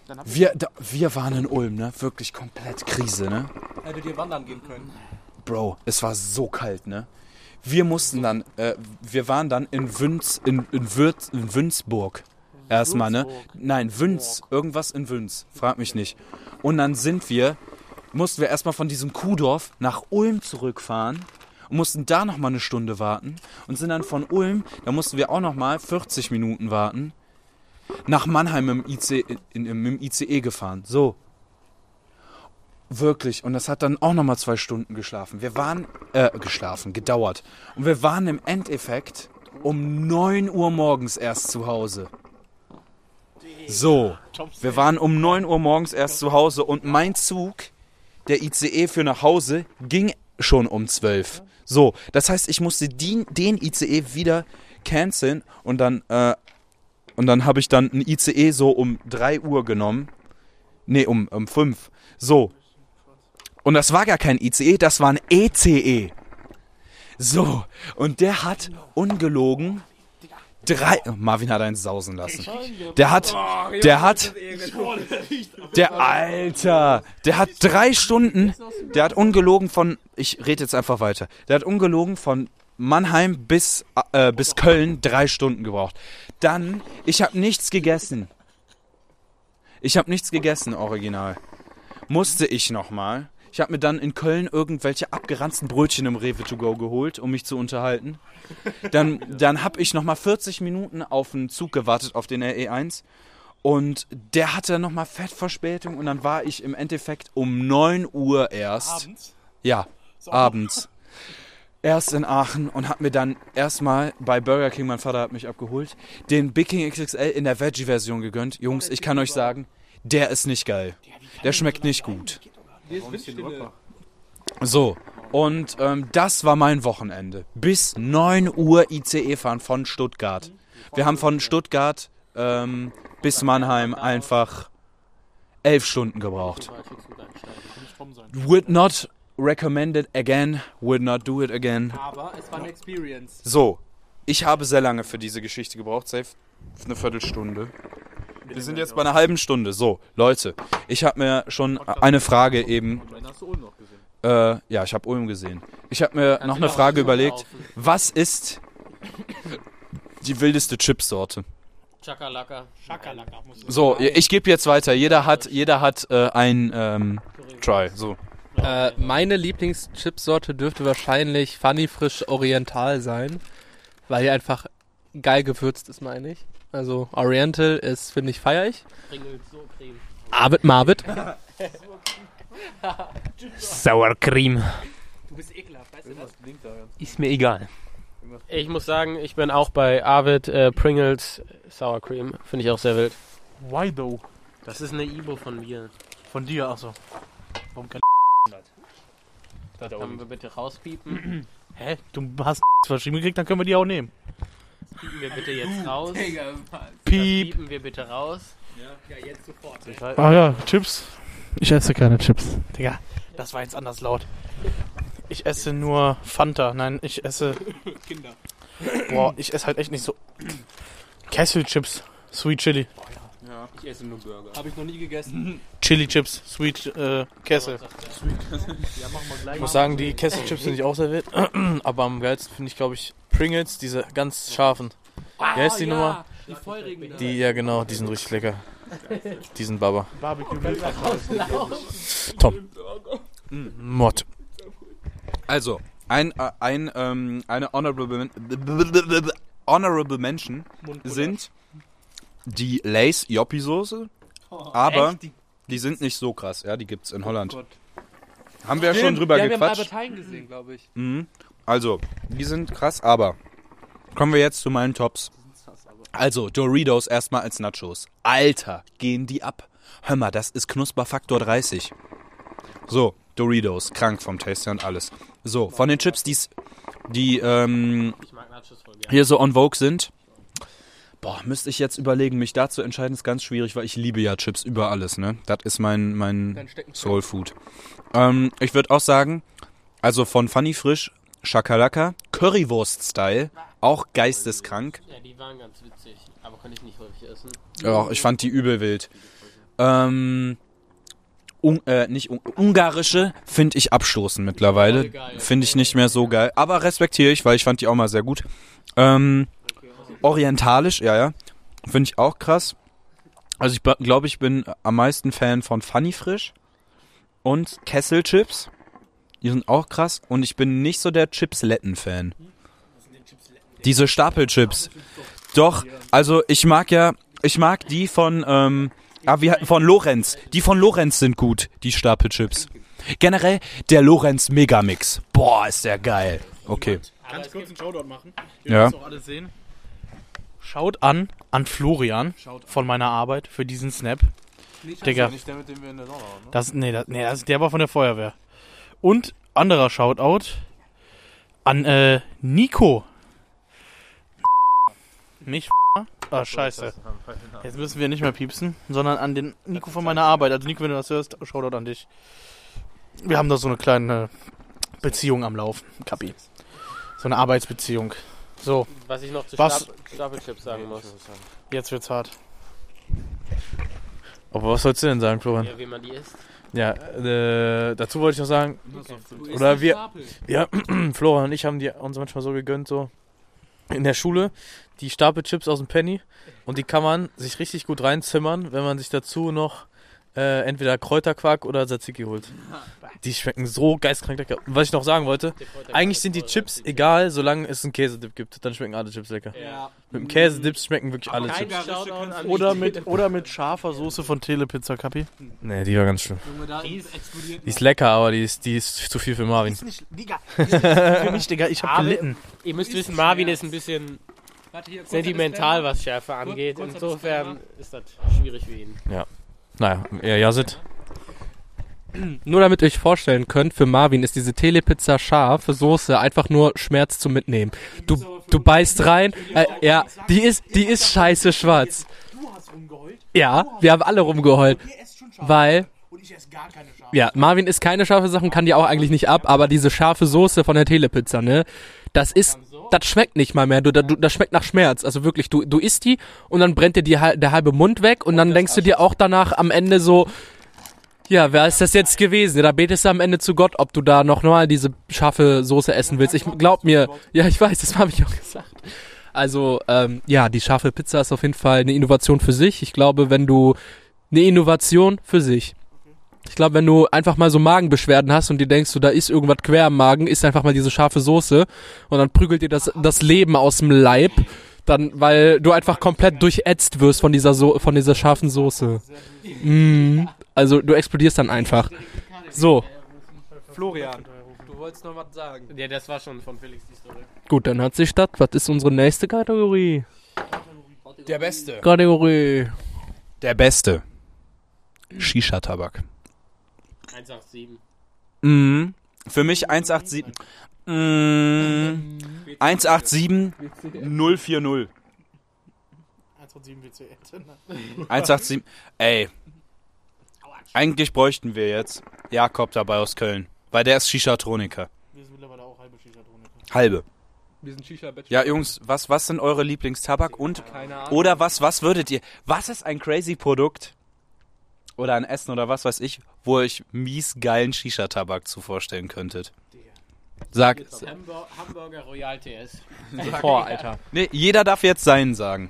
wir waren in Ulm, ne? Wirklich komplett Krise, ne? Hättet ihr wandern gehen können. Bro, es war so kalt, ne? Wir waren dann in Wünzburg. Erstmal, ne? Nein, Wünz, irgendwas in Wünz, frag mich nicht. Und dann mussten wir erstmal von diesem Kuhdorf nach Ulm zurückfahren und mussten da nochmal eine Stunde warten und sind dann von Ulm, da mussten wir auch nochmal 40 Minuten warten, nach Mannheim im ICE gefahren. So. Wirklich. Und das hat dann auch nochmal 2 Stunden geschlafen. Wir waren, gedauert. Und wir waren im Endeffekt um 9 Uhr morgens erst zu Hause. So. Wir waren um 9 Uhr morgens erst zu Hause und mein Zug, der ICE für nach Hause, ging schon um 12. So. Das heißt, ich musste den ICE wieder canceln und dann habe ich dann ein ICE so um 3 Uhr genommen. Nee, um 5. So. Und das war gar kein ICE, das war ein ECE. So. Und der hat ungelogen Marvin hat einen sausen lassen. Der hat 3 Stunden, der hat ungelogen ich rede jetzt einfach weiter. Der hat ungelogen von Mannheim bis Köln 3 Stunden gebraucht. Dann, ich habe nichts gegessen. Original. Musste ich nochmal. Ich habe mir dann in Köln irgendwelche abgeranzten Brötchen im Rewe to go geholt, um mich zu unterhalten. Dann habe ich nochmal 40 Minuten auf einen Zug gewartet, auf den RE1. Und der hatte nochmal Fettverspätung und dann war ich im Endeffekt um 9 Uhr erst. Abends? Ja, abends. Erst in Aachen und hab mir dann erstmal bei Burger King, mein Vater hat mich abgeholt, den Big King XXL in der Veggie-Version gegönnt. Jungs, ich kann euch sagen, der ist nicht geil. Der schmeckt nicht gut. So, und das war mein Wochenende. Bis 9 Uhr ICE fahren von Stuttgart. Wir haben von Stuttgart bis Mannheim einfach 11 Stunden gebraucht. Would not recommend it again, would not do it again. Aber es war eine Experience. So, ich habe sehr lange für diese Geschichte gebraucht, safe eine Viertelstunde. Wir sind jetzt bei einer halben Stunde. So, Leute, ich habe mir schon eine Frage eben... Hast du Ulm noch gesehen? Ja, ich habe Ulm gesehen. Ich habe mir noch eine Frage überlegt. Was ist die wildeste Chipsorte? Chakalaka. So, ich gebe jetzt weiter. Jeder hat ein Try. So. Meine Lieblingschipsorte dürfte wahrscheinlich Funny Frisch Oriental sein, weil die einfach geil gewürzt ist, meine ich. Also Oriental ist, finde ich, feier ich. Marvin. Sour Cream. Du bist ekelhaft, weißt du das? Ist mir egal. Ich muss sagen, ich bin auch bei Arvid Pringles Sour Cream. Finde ich auch sehr wild. Why though? Das ist eine Ibo von mir. Von dir, achso. Warum kein Das können wir bitte rauspiepen. Hä? Du hast verschrieben gekriegt, dann können wir die auch nehmen. Piepen wir bitte jetzt raus. Piep. Piepen wir bitte raus. Ja, jetzt sofort. Ah ja, Chips. Ich esse keine Chips. Digga, das war jetzt anders laut. Ich esse nur Fanta. Nein, ich esse... Kinder. Boah, ich esse halt echt nicht so... Kesselchips. Sweet Chili. Ich esse nur Burger. Habe ich noch nie gegessen. Chili Chips. Sweet Kessel. Ich muss sagen, die Kesselchips finde ich auch sehr wild. Aber am geilsten finde ich, glaube ich, Pringles, diese ganz scharfen. Wie heißt die Nummer? Die feurigen da. Die, ja genau, die sind richtig lecker. Die sind Baba. Barbecue. Tom. Mod. Also, eine Honorable Mention sind die Lay's Joppi-Soße, aber die sind nicht so krass. Ja, die gibt's in Holland. Haben wir ja schon drüber Wir haben gequatscht. Albert Heijn gesehen, glaube ich. Mhm. Also, die sind krass, aber kommen wir jetzt zu meinen Tops. Also, Doritos erstmal als Nachos. Alter, gehen die ab. Hör mal, das ist Knusperfaktor 30. So, Doritos, krank vom Taste und alles. So, von den Chips, die Ich mag Nachos voll gerne. hier so on Vogue sind. Boah, müsste ich jetzt überlegen, mich da zu entscheiden, ist ganz schwierig, weil ich liebe ja Chips über alles, ne? Das ist mein Soul Food. Ich würde auch sagen, also von Funny Frisch, Shakalaka, Currywurst-Style, auch geisteskrank. Ja, die waren ganz witzig, aber konnte ich nicht häufig essen. Ja, ich fand die übel wild. Ungarische finde ich abstoßend mittlerweile. Finde ich nicht mehr so geil. Aber respektiere ich, weil ich fand die auch mal sehr gut. Orientalisch, ja. Finde ich auch krass. Also ich glaube, ich bin am meisten Fan von Funny Frisch und Kesselchips. Die sind auch krass. Und ich bin nicht so der Chipsletten-Fan. Diese Stapelchips. Doch, also ich mag die von Lorenz. Die von Lorenz sind gut, die Stapelchips. Generell der Lorenz Megamix. Boah, ist der geil. Okay. Ganz kurz einen Shoutout machen. Ja. Das auch alle sehen. Schaut an Florian von meiner Arbeit für diesen Snap. Digga. Nicht der, mit dem wir in der Sauna waren, ne? Der war von der Feuerwehr. Und anderer Shoutout an Nico. Nicht Ah, scheiße. Jetzt müssen wir nicht mehr piepsen, sondern an den Nico von meiner Arbeit. Also Nico, wenn du das hörst, Shoutout an dich. Wir haben da so eine kleine Beziehung am Laufen, Kapi. So eine Arbeitsbeziehung. So, Was ich noch zu Was? Stapelchips sagen muss. jetzt wird's hart. Aber was sollst du denn sagen, Florian? Ja, wie man die isst. Ja, dazu wollte ich noch sagen, oder wir, ja, Florian und ich haben die uns manchmal so gegönnt, so in der Schule, die Stapelchips aus dem Penny, und die kann man sich richtig gut reinzimmern, wenn man sich dazu noch entweder Kräuterquark oder Tzatziki holt. Die schmecken so geistkrank lecker. Und was ich noch sagen wollte, eigentlich sind die Chips egal, solange es einen Käsedip gibt, dann schmecken alle Chips lecker. Ja. Mit dem Käsedips schmecken wirklich alle Chips. Oder mit scharfer Soße von Telepizza, Kapi. Nee, die war ganz schlimm. Die ist lecker, aber die ist zu viel für Marvin. Für mich, Digga, ich hab Aber- gelitten. Ihr müsst wissen, Marvin ist ein bisschen sentimental, was Schärfe angeht. Insofern ist das schwierig für ihn. Naja, Yazid. Nur damit ihr euch vorstellen könnt, für Marvin ist diese Telepizza scharfe Soße einfach nur Schmerz zum Mitnehmen. Du beißt rein, ja, die ist scheiße schwarz. Du hast rumgeheult, Ja, wir haben alle rumgeheult, ihr esst schon scharf. weil, Und ich esse gar keine scharfe. ja, Marvin isst keine scharfe Sachen, kann die auch eigentlich nicht ab, aber diese scharfe Soße von der Telepizza, ne, das schmeckt nicht mal mehr, das schmeckt nach Schmerz, also wirklich, du isst die und dann brennt dir der halbe Mund weg und dann denkst du dir auch danach am Ende so, ja, wer ist das jetzt gewesen? Ja, da betest du am Ende zu Gott, ob du da noch mal diese scharfe Soße essen willst. Ich glaub mir, ja, ich weiß, das habe ich auch gesagt. Also, ja, die scharfe Pizza ist auf jeden Fall eine Innovation für sich. Ich glaube, wenn du Ich glaube, wenn du einfach mal so Magenbeschwerden hast und dir denkst, da ist irgendwas quer im Magen, isst einfach mal diese scharfe Soße und dann prügelt dir das Leben aus dem Leib, dann, weil du einfach komplett durchätzt wirst von dieser scharfen Soße. Also du explodierst dann einfach. So. Florian, du wolltest noch was sagen. Ja, das war schon von Felix die Story. Gut, dann hat sich das. Was ist unsere nächste Kategorie? Der Beste. Kategorie. Der Beste. Shisha-Tabak. 187. Mhm. Für mich 187. 187 040. 187 WC. 187. Ey. Eigentlich bräuchten wir jetzt Jakob dabei aus Köln. Weil der ist Shisha-Troniker. Wir sind mittlerweile auch halbe Shisha-Troniker. Halbe. Wir sind Shisha-Bachelor. Ja, Jungs, was sind eure Lieblingstabak? Und Keine Ahnung. oder was würdet ihr? Was ist ein crazy Produkt oder ein Essen oder was weiß ich, wo ihr euch mies geilen Shisha-Tabak zu vorstellen könntet? Sag. Hamburger Royal TS. Boah, Alter. Nee, jeder darf jetzt seinen sagen.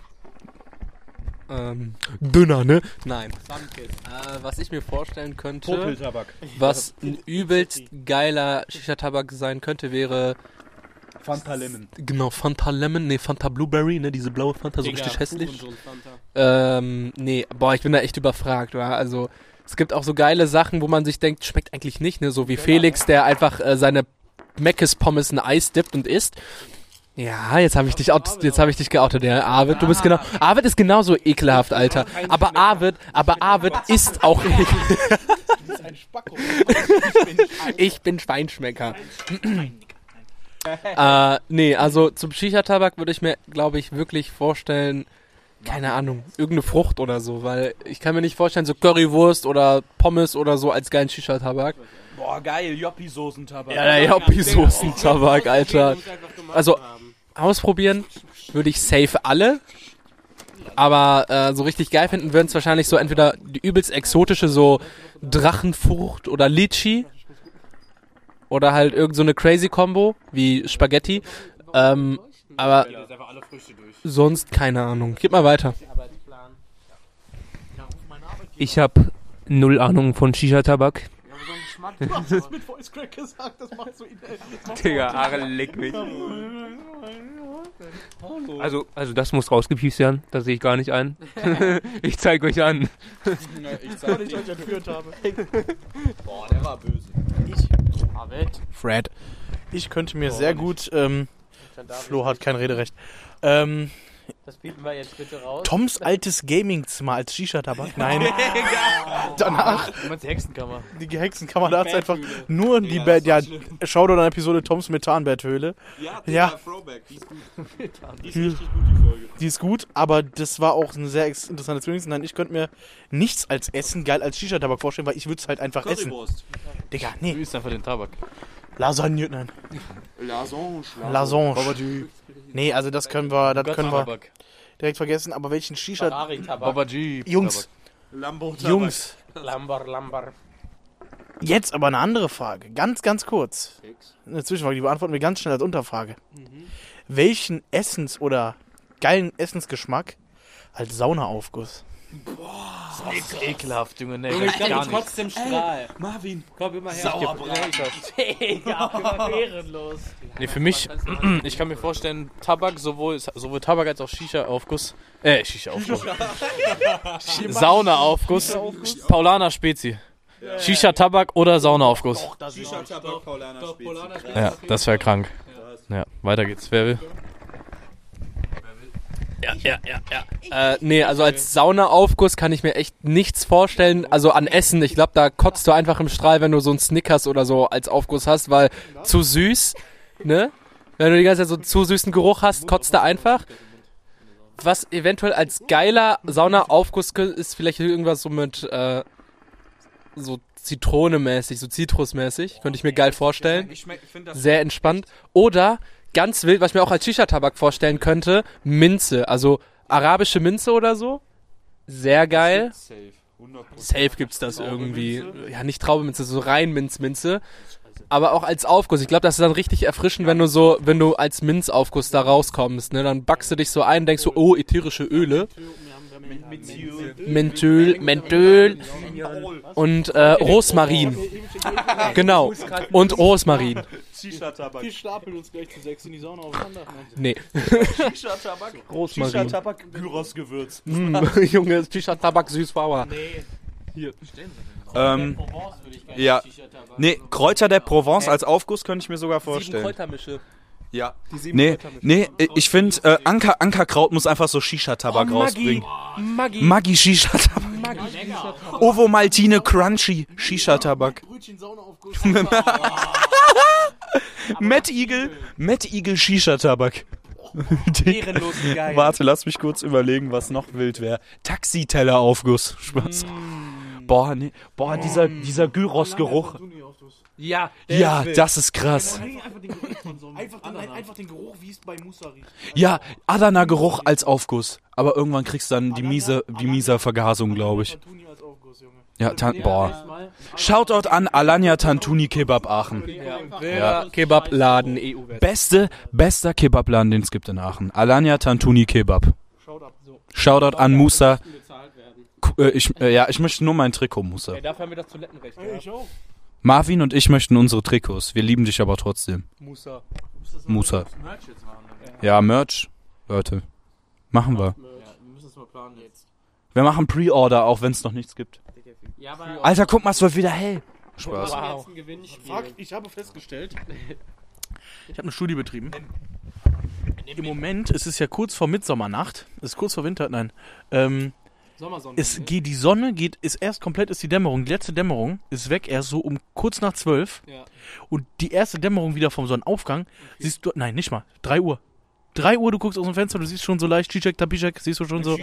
Dünner, ne? Nein. Was ich mir vorstellen könnte, Popeltabak. was ein übelst geiler Shisha-Tabak sein könnte, wäre Fanta Lemon. genau Fanta Lemon, nee, Fanta Blueberry, ne, diese blaue Fanta, so richtig hässlich. Nee, boah, ich bin da echt überfragt, wa? Also, es gibt auch so geile Sachen, wo man sich denkt, schmeckt eigentlich nicht, ne, so wie Felix, der einfach seine Mc's Pommes in Eis dippt und isst. Ja, jetzt habe ich dich geoutet, ja. Arvid, du bist genau. Arvid ist genauso ekelhaft, Alter. Aber Arvid ist auch ekelhaft. Das ist ein Spacko. Ich bin Schweinschmecker. Nee, also zum Shisha-Tabak würde ich mir, glaube ich, wirklich vorstellen, keine Ahnung, irgendeine Frucht oder so, weil ich kann mir nicht vorstellen, so Currywurst oder Pommes oder so als geilen Shisha-Tabak. Boah, geil, Joppi-Soßen-Tabak. Ja, der Joppi-Soßen-Tabak, Alter. Also, ausprobieren würde ich safe alle. Aber so richtig geil finden würden es wahrscheinlich so entweder die übelst exotische, so Drachenfrucht oder Litchi. Oder halt irgend so eine crazy Combo, wie Spaghetti. Aber sonst keine Ahnung. Gib mal weiter. Ich habe 0 Ahnung von Shisha-Tabak. Du hast das mit Voice Crack gesagt, das macht so Digga, Haare leck mich. Also das muss rausgepiepst werden, das sehe ich gar nicht ein. Ich zeig euch an. weil ich euch entführt habe. Boah, der war böse. Fred. Ich könnte mir sehr gut, Flo hat kein Rederecht, Das bieten wir jetzt bitte raus. Toms altes Gamingzimmer als Shisha-Tabak. Nein. Danach. Du meinst die Hexenkammer? Die Hexenkammer, da hat es einfach nur die schau doch eine Episode Toms Methanbetthöhle. Ja. Throwback, die ist gut. Die ist richtig gut, die Folge. Die ist gut, aber das war auch ein sehr interessantes Experience. Nein, ich könnte mir nichts als Essen geil als Shisha-Tabak vorstellen, weil ich würde es halt einfach essen. Currywurst. Digga, Du nee. isst einfach den Tabak. Lasagne, nein. Lasange. Nee, also das können wir Tabak. direkt vergessen. Aber welchen Shisha... Ferrari-Tabak. Babaji. Jungs, Lambo-Tabak. Jungs, Lambar. jetzt aber eine andere Frage. Ganz, ganz kurz. Eine Zwischenfrage, die beantworten wir ganz schnell als Unterfrage. Welchen Essens- oder geilen Essensgeschmack als Saunaaufguss? Das ist ekelhaft, Junge. Nee, Ich gar glaube, nicht. trotzdem Strahl. Marvin. Komm immer her. Sauerbraten. Digga, ehrenlos. Nee, für mich, ich kann mir vorstellen, Tabak, sowohl Tabak als auch Shisha-Aufguss. Shisha-Aufguss. Sauna-Aufguss. Paulaner Spezi. Shisha-Tabak oder Sauna-Aufguss. Shisha-Tabak, Paulaner Spezi. Ja, das wäre krank. Ja, weiter geht's. Wer will? Ja. Nee, also als Saunaaufguss kann ich mir echt nichts vorstellen. Also an Essen, ich glaube, da kotzt du einfach im Strahl, wenn du so einen Snickers oder so als Aufguss hast, weil zu süß, ne? Wenn du die ganze Zeit so einen zu süßen Geruch hast, kotzt du einfach. Was eventuell als geiler Saunaaufguss ist vielleicht irgendwas so mit so Zitrone-mäßig, so Zitrusmäßig. Könnte ich mir geil vorstellen. Sehr entspannt. Oder ganz wild, was ich mir auch als Shisha-Tabak vorstellen könnte, Minze. Also arabische Minze oder so. Sehr geil. Safe gibt's das irgendwie. Ja, nicht Traubeminze, so rein Minze. Aber auch als Aufguss. Ich glaube, das ist dann richtig erfrischend, wenn du als Minzaufguss da rauskommst. Ne? Dann backst du dich so ein, denkst so, oh, ätherische Öle. Menthol und Rosmarin. Genau. Und Rosmarin. Wir stapeln uns gleich zu 6 in die Sauna aufeinander. Nee. Shisha-Tabak. Rosmarin. Shisha-Tabak, Gyros-Gewürz. Junge, Shisha-Tabak süß-sauer. Ja. Nee, Kräuter der Provence als Aufguss könnte ich mir sogar 7 vorstellen. Kräutermische. Ja. Die 7 Nee, Kräutermische. ich finde, Ankerkraut muss einfach so Shisha-Tabak rausbringen. Maggi Shisha-Tabak. Ovo Maltine Crunchy Shisha-Tabak. Brötchen Saunaaufguss. Mad Eagle Shisha-Tabak. Ehrenlos geil. Warte, lass mich kurz überlegen, was noch wild wäre. Taxiteller-Aufguss. Spaß. Boah, nee. Boah, dieser Gyros-Geruch. Ja, Ja, das ist krass. Einfach den Geruch, wie es bei Musa riecht. Ja, Adana-Geruch als Aufguss. Aber irgendwann kriegst du dann die miese Vergasung, glaube ich. Ja, boah. Shoutout an Alanya Tantuni Kebab Aachen. Ja. Kebabladen, EU-West. Bester Kebabladen, den es gibt in Aachen. Alanya Tantuni Kebab. Shoutout an Musa. Ich möchte nur mein Trikot, Musa. Dafür haben wir das Toilettenrecht. Ich auch. Marvin und ich möchten unsere Trikots. Wir lieben dich aber trotzdem. Musa. Ja, Merch. Leute. Machen wir. Wir machen Pre-Order, auch wenn es noch nichts gibt. Alter, guck mal, es wird wieder hell. Spaß. Wow. Ich habe festgestellt, ich habe eine Studie betrieben. Im Moment, es ist ja kurz vor Mitsommernacht, es ist kurz vor Winter, nein. Die Sonne ist erst komplett, ist die Dämmerung, die letzte Dämmerung ist weg, erst so um kurz nach 12. Ja. Und die erste Dämmerung wieder vom Sonnenaufgang, siehst du, nein, nicht mal, 3 Uhr. 3 Uhr, du guckst aus dem Fenster, du siehst schon so leicht, Tabischek, siehst du schon so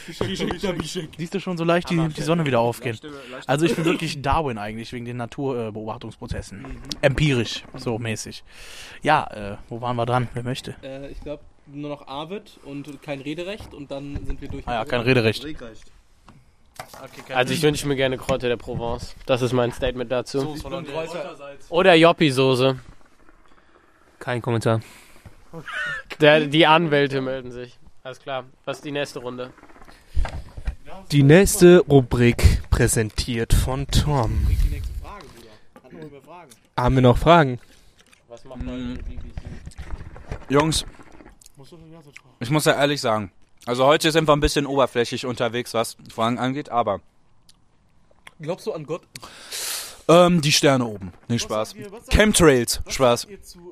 leicht die Sonne wieder aufgehen. Also ich bin wirklich Darwin eigentlich, wegen den Naturbeobachtungsprozessen. Empirisch, so mäßig. Ja, wo waren wir dran? Wer möchte? Ich glaube, nur noch Arvid und kein Rederecht und dann sind wir durch. Ah ja, kein Rederecht. Also ich wünsche mir gerne Kräuter der Provence. Das ist mein Statement dazu. Oder Joppi-Soße. Kein Kommentar. Die Anwälte melden sich. Alles klar. Was ist die nächste Runde? Die nächste Rubrik präsentiert von Tom. Die nächste Frage, Bruder. Haben wir noch Fragen? Was macht man? Jungs, ich muss ja ehrlich sagen, also heute sind wir ein bisschen oberflächlich unterwegs, was Fragen angeht, aber... Glaubst du an Gott? Die Sterne oben. Nicht Spaß. Chemtrails. Spaß.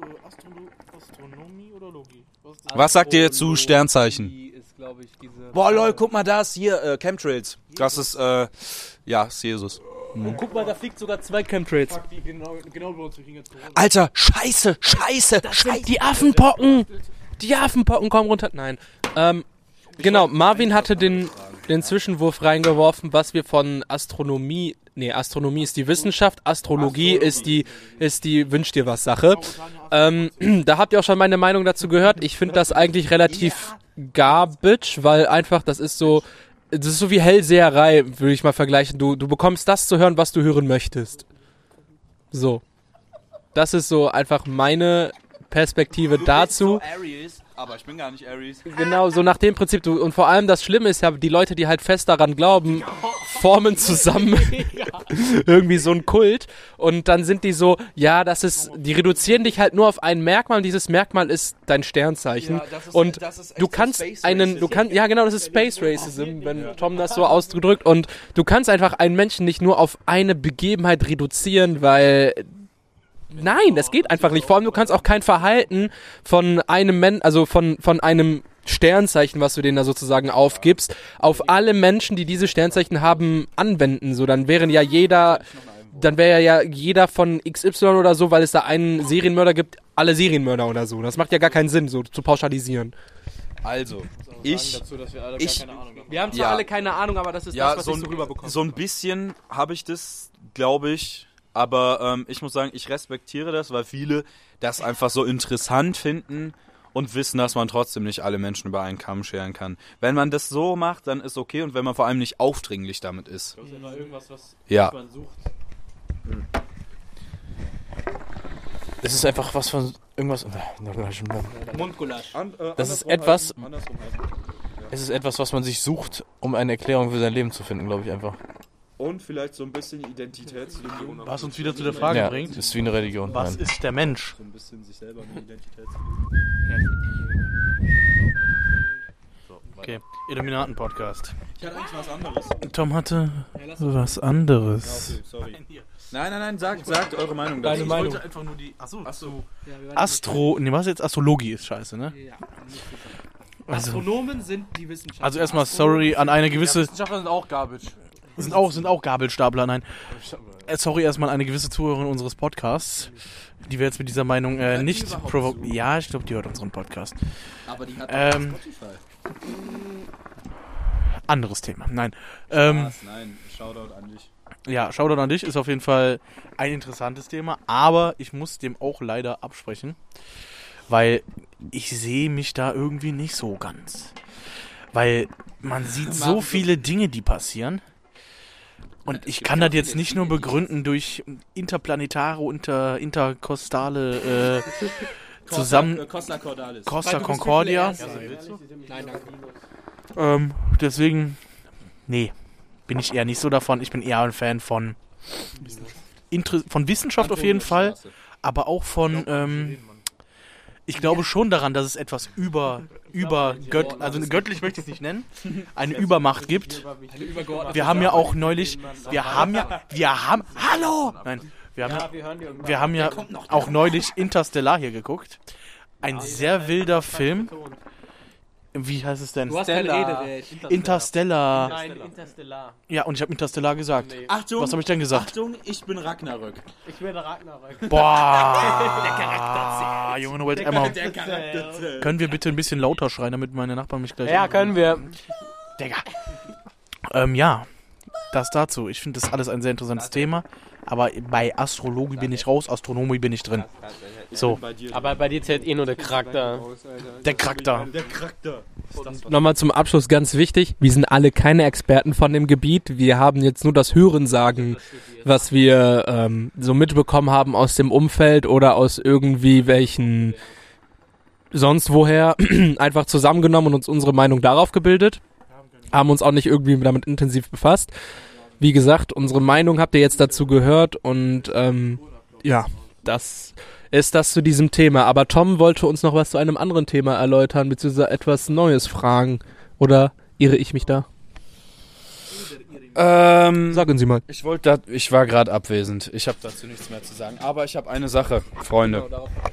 Was sagt ihr zu Sternzeichen? Boah, lol, guck mal, da ist hier Chemtrails. Das ist, ist Jesus. Und guck mal, da fliegt sogar 2 Chemtrails. Alter, scheiße. Die Affenpocken! Die Affenpocken kommen runter. Nein. Genau, Marvin hatte den Zwischenwurf reingeworfen, was wir von Astronomie... Nee, Astronomie ist die Wissenschaft, Astrologie ist die Wünsch dir was Sache. Da habt ihr auch schon meine Meinung dazu gehört. Ich finde das eigentlich relativ garbage, weil einfach das ist so wie Hellseherei, würde ich mal vergleichen. Du bekommst das zu hören, was du hören möchtest. So. Das ist so einfach meine Perspektive dazu. Aber ich bin gar nicht Aries. Genau, so nach dem Prinzip. Und vor allem das Schlimme ist ja, die Leute, die halt fest daran glauben, formen zusammen irgendwie so einen Kult. Und dann sind die so, ja, die reduzieren dich halt nur auf ein Merkmal. Und dieses Merkmal ist dein Sternzeichen. Ja, und du kannst das ist Space Racism, wenn Tom das so ausdrückt. Und du kannst einfach einen Menschen nicht nur auf eine Begebenheit reduzieren, weil... Nein, das geht einfach nicht. Vor allem, du kannst auch kein Verhalten von einem von einem Sternzeichen, was du denen da sozusagen aufgibst, auf alle Menschen, die diese Sternzeichen haben, anwenden. So, dann wäre ja jeder von XY oder so, weil es da einen Serienmörder gibt, alle Serienmörder oder so. Das macht ja gar keinen Sinn, so zu pauschalisieren. Also, wir haben zwar alle keine Ahnung, aber das ist das, was ich so rüberbekomme. So ein bisschen habe ich das, glaube ich. Aber ich muss sagen, ich respektiere das, weil viele das einfach so interessant finden und wissen, dass man trotzdem nicht alle Menschen über einen Kamm scheren kann. Wenn man das so macht, dann ist okay und wenn man vor allem nicht aufdringlich damit ist. Das ist ja irgendwas, was man sucht. Es ist einfach was von irgendwas... Mundgulasch. Das ist etwas... Es ist etwas, was man sich sucht, um eine Erklärung für sein Leben zu finden, glaube ich einfach. Und vielleicht so ein bisschen Identitätsreligion. Was uns wieder zu der Frage bringt. Das ist wie eine Religion. Was ist der Mensch? So ein bisschen sich selber eine Identität. Okay, Illuminaten-Podcast. Ich hatte eigentlich was anderes. Tom hatte was anderes. Okay, sorry. Nein, sagt eure Meinung dazu. Ich wollte einfach nur die... was jetzt? Astrologie ist scheiße, ne? Ja. Astronomen sind die Wissenschaftler. Also erstmal sorry an eine gewisse... Wissenschaftler sind auch garbage. Sind auch Gabelstapler, nein. Sorry erstmal eine gewisse Zuhörerin unseres Podcasts, die wir jetzt mit dieser Meinung nicht provozieren. Ja, ich glaube, die hört unseren Podcast. Aber die hat Spotify. Anderes Thema, nein. Nein, Shoutout an dich. Ja, Shoutout an dich, ist auf jeden Fall ein interessantes Thema, aber ich muss dem auch leider absprechen, weil ich sehe mich da irgendwie nicht so ganz. Weil man sieht so viele Dinge, die passieren. Und ich kann das jetzt nicht nur begründen durch interplanetare, interkostale zusammen... Costa Cordalis. Costa Concordia. Nein, danke. Deswegen, nee, bin ich eher nicht so davon. Ich bin eher ein Fan von Wissenschaft auf jeden Fall, aber auch von, ich glaube schon daran, dass es etwas also göttlich möchte ich es nicht nennen, eine Übermacht gibt. Wir haben ja auch neulich, wir haben ja auch neulich Interstellar hier geguckt. Ein sehr wilder Film. Wie heißt es denn? Du hast kein Rederecht. Interstellar. Nein, Interstellar. Ja, und ich habe Interstellar gesagt. Nee. Achtung, Was habe ich denn gesagt? Achtung, ich bin Ragnarök. Ich werde Ragnarök. Boah. Der Charakter. Junge, Noel Emma. Der Charakter. Können wir bitte ein bisschen lauter schreien, damit meine Nachbarn mich gleich... Ja, können wir. Digga. Ja, das dazu. Ich finde das alles ein sehr interessantes Thema. Aber bei Astrologie bin ich raus, Astronomie bin ich drin. So, Aber bei dir zählt eh nur der Charakter. der Charakter. Der Charakter. Nochmal zum Abschluss ganz wichtig, wir sind alle keine Experten von dem Gebiet, wir haben jetzt nur das Hörensagen, was wir so mitbekommen haben aus dem Umfeld oder aus irgendwie welchen sonst woher einfach zusammengenommen und uns unsere Meinung darauf gebildet, haben uns auch nicht irgendwie damit intensiv befasst. Wie gesagt, unsere Meinung habt ihr jetzt dazu gehört und ja, das ist das zu diesem Thema. Aber Tom wollte uns noch was zu einem anderen Thema erläutern, beziehungsweise etwas Neues fragen. Oder irre ich mich da? Sagen Sie mal. Ich war gerade abwesend. Ich habe dazu nichts mehr zu sagen. Aber ich habe eine Sache, Freunde.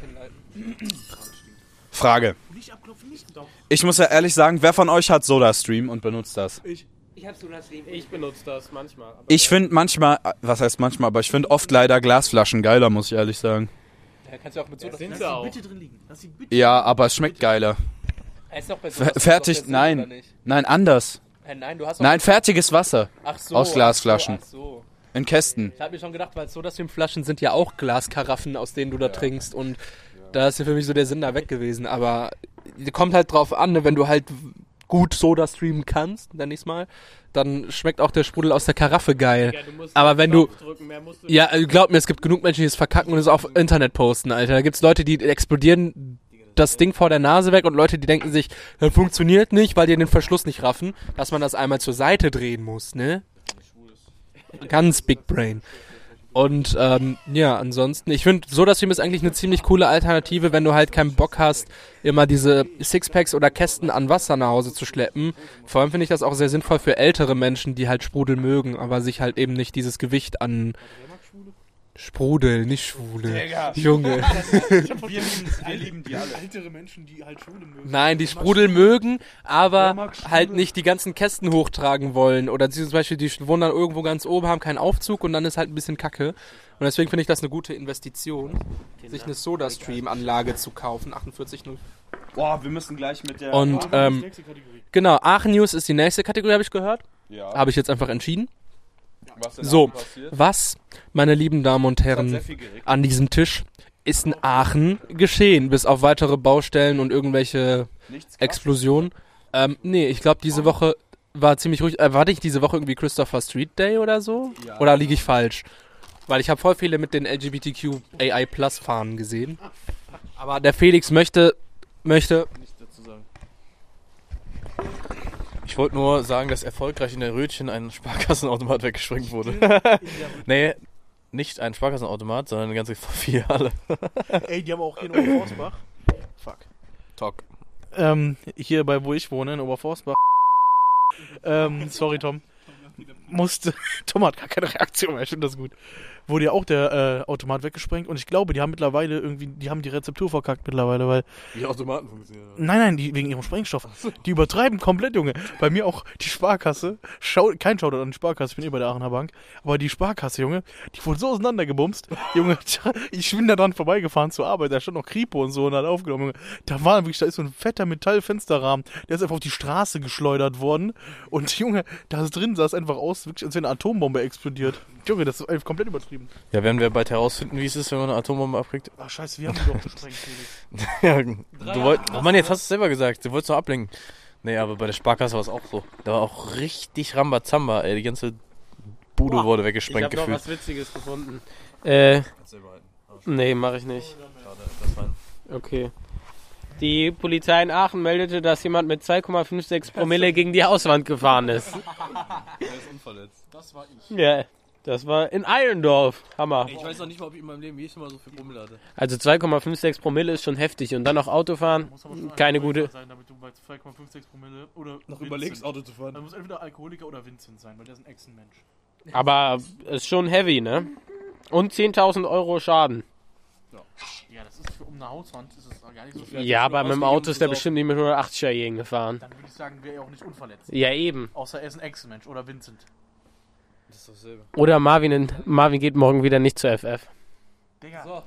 Frage. Ich muss ja ehrlich sagen, wer von euch hat SodaStream und benutzt das? Ich benutze das manchmal. Aber Ich finde manchmal, was heißt manchmal, aber ich finde oft leider Glasflaschen geiler, muss ich ehrlich sagen. Ja, kannst du auch mit so sind sie auch. drin liegen. Lass sie bitte. Ja, aber es schmeckt geiler. Fertig, nein. Nein, anders. Nein, du hast Nein, fertiges Wasser. Ach so, aus Glasflaschen. Ach so. In Kästen. Ich habe mir schon gedacht, weil SodaStream-Flaschen sind ja auch Glaskaraffen, aus denen du da trinkst. Und da ist ja für mich so der Sinn da weg gewesen. Aber kommt halt drauf an, ne, wenn du halt gut SodaStreamen kannst, nenn ich's mal, dann schmeckt auch der Sprudel aus der Karaffe geil. Ja, du musst Aber auf wenn Knopf du... drücken, mehr musst du Ja, glaub mir, es gibt genug Menschen, die es verkacken und es auf Internet posten, Alter. Da gibt's Leute, die explodieren das Ding vor der Nase weg und Leute, die denken sich, das funktioniert nicht, weil die den Verschluss nicht raffen, dass man das einmal zur Seite drehen muss, ne? Ganz Big Brain. Und ja, ansonsten, ich finde, SodaStream ist eigentlich eine ziemlich coole Alternative, wenn du halt keinen Bock hast, immer diese Sixpacks oder Kästen an Wasser nach Hause zu schleppen. Vor allem finde ich das auch sehr sinnvoll für ältere Menschen, die halt Sprudel mögen, aber sich halt eben nicht dieses Gewicht an Sprudel, nicht Schwule. Junge. Wir lieben die alle. Ältere Menschen, die halt Schule mögen. Nein, die Sprudel mögen, aber halt nicht die ganzen Kästen hochtragen wollen. Oder zum Beispiel, die wohnen dann irgendwo ganz oben, haben keinen Aufzug und dann ist halt ein bisschen Kacke. Und deswegen finde ich das eine gute Investition, sich eine SodaStream-Anlage zu kaufen. 48,0. Boah, wir müssen gleich mit der... Und genau, Aachen News ist die nächste Kategorie, habe ich gehört. Ja. Habe ich jetzt einfach entschieden. Was in So, Aachen passiert? was, meine lieben Damen und Herren, Sehr viel geregnet. an diesem Tisch ist in Aachen geschehen, bis auf weitere Baustellen und irgendwelche Nichts krasses. Explosionen. Nee, ich glaube, diese Woche war ziemlich ruhig. War nicht diese Woche irgendwie Christopher Street Day oder so? Ja. Oder liege ich falsch? Weil ich habe voll viele mit den LGBTQ AI Plus Fahnen gesehen. Aber der Felix möchte Nichts dazu sagen. Ich wollte nur sagen, dass erfolgreich in der Rötchen ein Sparkassenautomat weggesprengt wurde. Nee, nicht ein Sparkassenautomat, sondern eine ganze Filiale. Ey, die haben auch hier in Oberforstbach. Fuck. Talk. Hier bei wo ich wohne, in Oberforstbach. Sorry, Tom. Tom hat gar keine Reaktion mehr, ich finde das gut. wurde ja auch der Automat weggesprengt und ich glaube, die haben mittlerweile irgendwie, die haben die Rezeptur verkackt mittlerweile, weil... Wie Automaten funktionieren. Nein, die wegen ihrem Sprengstoff. Die übertreiben komplett, Junge. Bei mir auch die Sparkasse, kein Shoutout an die Sparkasse, ich bin bei der Aachener Bank, aber die Sparkasse, Junge, die wurde so auseinandergebumst. Junge, ich bin da dran vorbeigefahren zur Arbeit, da stand noch Kripo und so und hat aufgenommen, Junge. Da ist so ein fetter Metallfensterrahmen, der ist einfach auf die Straße geschleudert worden und Junge, da drin sah es einfach aus, wirklich, als wäre eine Atombombe explodiert. Junge, das ist einfach komplett übertrieben. Ja, werden wir bald herausfinden, wie es ist, wenn man eine Atombombe abkriegt. Ach scheiße, wir haben die doch gesprengt, Felix. Ja, Mann, jetzt hast du es selber gesagt, du wolltest noch ablenken. Nee, aber bei der Sparkasse war es auch so. Da war auch richtig Rambazamba, ey. Die ganze Bude wurde weggesprengt Ich habe noch gefühlt. was Witziges gefunden. Nee, mache ich nicht. Okay. Die Polizei in Aachen meldete, dass jemand mit 2,56 Promille gegen die Hauswand gefahren ist. Der ist unverletzt. Das war ich. Ja, das war in Eilendorf. Hammer. Ich weiß noch nicht mal, ob ich in meinem Leben jedes Mal so viel Promille hatte. Also 2,56 Promille ist schon heftig. Und dann noch Autofahren, keine gute... Sein, damit du bei 2,56 Promille oder Noch Vincent. überlegst, Auto zu fahren. Dann muss entweder Alkoholiker oder Vincent sein, weil der ist ein Echsenmensch. Aber ist schon heavy, ne? Und 10.000 Euro Schaden. Ja, das ist um eine Hauswand ist es gar nicht so viel. Ja, aber mit dem Auto ist der bestimmt nicht mit 180er gegen gefahren. Dann würde ich sagen, wäre er auch nicht unverletzt. Ja, eben. Außer er ist ein Echsenmensch oder Vincent. Das ist doch dasselbe. Oder Marvin geht morgen wieder nicht zur FF. Digga. So.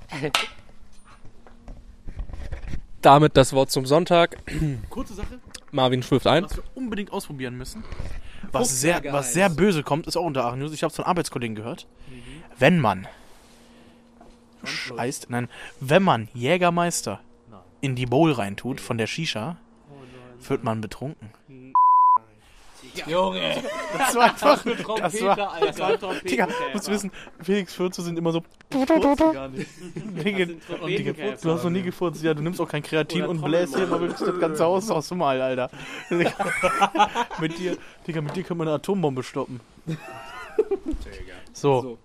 Damit das Wort zum Sonntag. Kurze Sache, Marvin schwirft ein. was wir unbedingt ausprobieren müssen. Was sehr böse kommt, ist auch unter Aachen News. Ich habe es von Arbeitskollegen gehört. Wenn man wenn man Jägermeister in die Bowl reintut von der Shisha, wird man betrunken. Junge, Das war einfach. Das war. Alter. Digga, musst du wissen, Felix Fürze sind immer so. Gar nicht. Digga, du hast noch nie gefurzt. Ja, du nimmst auch kein Kreatin und bläst hier immer wirklich das ganze Haus aus dem Mal, Alter. mit dir können wir eine Atombombe stoppen. So.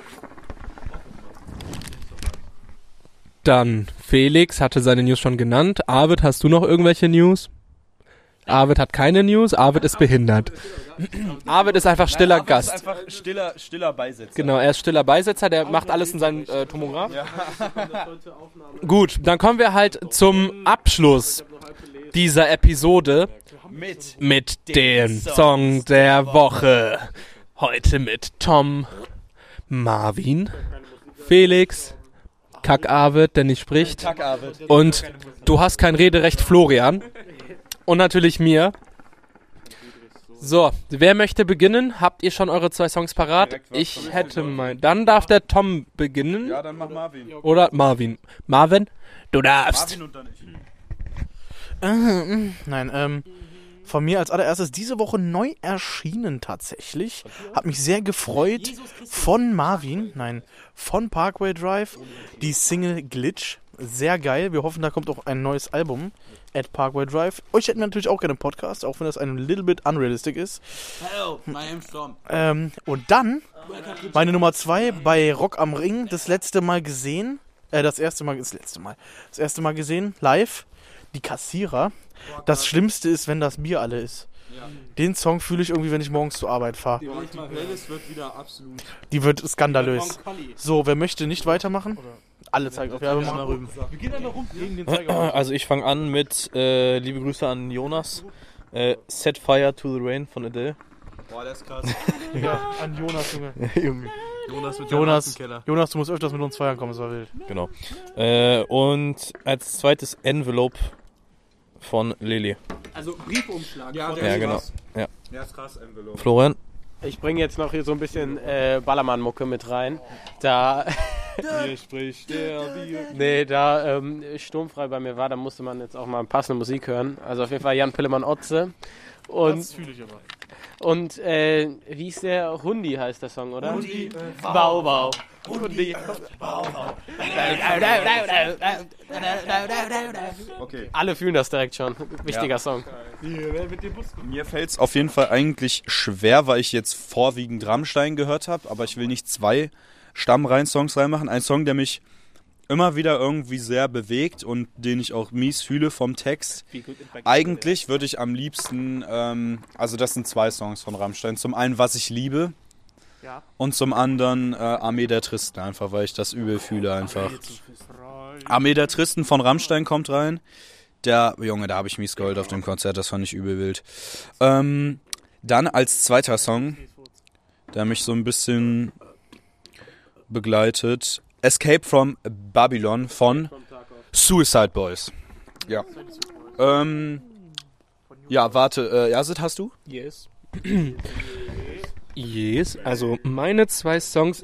Dann Felix hatte seine News schon genannt. Arvid, hast du noch irgendwelche News? Arvid hat keine News. Arvid ist behindert. Arvid ist einfach stiller Gast. Einfach stiller Beisetzer. Genau, er ist stiller Beisetzer. Der macht alles in seinem Tomograph. Gut, dann kommen wir halt zum Abschluss dieser Episode mit dem Song der Woche. Heute mit Tom, Marvin, Felix, Kack-Arvid, der nicht spricht, und du hast kein Rederecht, Florian, und natürlich mir. So, wer möchte beginnen? Habt ihr schon eure 2 Songs parat? Ich hätte mein... Dann darf der Tom beginnen. Ja, dann mach Marvin. Oder Marvin. Marvin, du darfst. Marvin und dann ich. Nein, von mir als allererstes diese Woche neu erschienen tatsächlich. Hat mich sehr gefreut. Von Parkway Drive, die Single Glitch. Sehr geil. Wir hoffen, da kommt auch ein neues Album at Parkway Drive. Euch hätten wir natürlich auch gerne einen Podcast, auch wenn das ein little bit unrealistic ist. Und dann meine Nummer 2 bei Rock am Ring, das erste Mal gesehen, live, die Kassierer. Das Schlimmste ist, wenn das Bier alle ist. Den Song fühle ich irgendwie, wenn ich morgens zur Arbeit fahre. Die Playlist wird wieder absolut. Die wird skandalös. So, wer möchte nicht weitermachen? Alle zeigen auf. Ja, wir machen da rüben. Wir gehen dann noch rum gegen den Zeiger. Also ich fange an mit liebe Grüße an Jonas. Set Fire to the Rain von Adele. Boah, das ist krass. Ja, an Jonas, Junge. Jonas, Jonas, du musst öfters mit uns feiern kommen, das war wild. Genau. Und als zweites Envelope von Lili. Also Briefumschlag. Ja, Ja, genau. Ja. Ja, ist krass, Envelope. Florian? Ich bringe jetzt noch hier so ein bisschen Ballermann-Mucke mit rein. Da... Hier spricht der Bier. Nee, da sturmfrei bei mir war, da musste man jetzt auch mal passende Musik hören. Also auf jeden Fall Jan Pillemann-Otze. Das fühle ich aber. Und wie ist der? Hundi heißt der Song, oder? Hundi, Bau. Hundi, Bau. Okay. Alle fühlen das direkt schon. Wichtiger Song. Mir fällt es auf jeden Fall eigentlich schwer, weil ich jetzt vorwiegend Rammstein gehört habe, aber ich will nicht 2 Stammreihen-Songs reinmachen. Ein Song, der mich immer wieder irgendwie sehr bewegt und den ich auch mies fühle vom Text. Eigentlich würde ich am liebsten, also das sind 2 Songs von Rammstein. Zum einen Was ich liebe, Und zum anderen Armee der Tristen, einfach weil ich das übel fühle einfach. Armee der Tristen von Rammstein kommt rein. Junge, da habe ich mies geheult auf dem Konzert, das fand ich übel wild. Dann als zweiter Song, der mich so ein bisschen begleitet, Escape from Babylon von Suicide Boys. Ja. Yazid, hast du? Yes. Yes. Also meine zwei Songs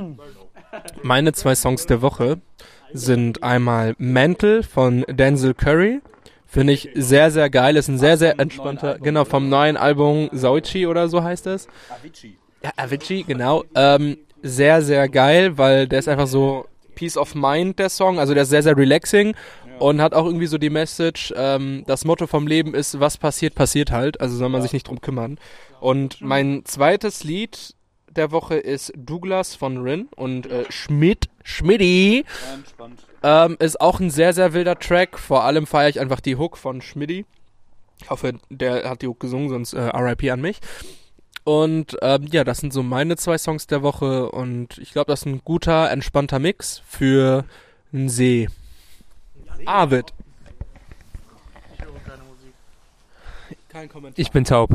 der Woche sind einmal Mental von Denzel Curry. Finde ich sehr, sehr geil. Ist ein sehr, sehr entspannter, genau, vom neuen Album Soichi oder so heißt es. Avicii. Ja, Avicii, genau. Sehr, sehr geil, weil der ist einfach so Peace of Mind, der Song. Also der ist sehr, sehr relaxing und hat auch irgendwie so die Message, das Motto vom Leben ist, was passiert, passiert halt. Also soll man sich nicht drum kümmern. Und mein zweites Lied der Woche ist Douglas von Rin und Schmidti. Ist auch ein sehr, sehr wilder Track. Vor allem feiere ich einfach die Hook von Schmidti. Ich hoffe, der hat die Hook gesungen, sonst RIP an mich. Und das sind so meine zwei Songs der Woche. Und ich glaube, das ist ein guter, entspannter Mix für einen See. Arvid. Ich höre keine Musik. Kein Kommentar. Ich bin taub.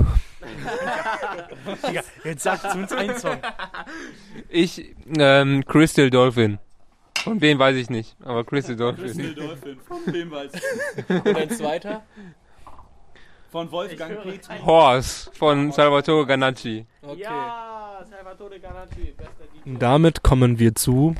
Jetzt sagt zumindest ein Song. Crystal Dolphin. Von wem weiß ich nicht, aber Crystal Dolphin. Crystal Dolphin, von wem weiß ich nicht. Und ein zweiter? Von Wolfgang Petri. Horse von Salvatore Ganacci. Okay. Ja, Salvatore Ganacci, bester DJ. Damit kommen wir zu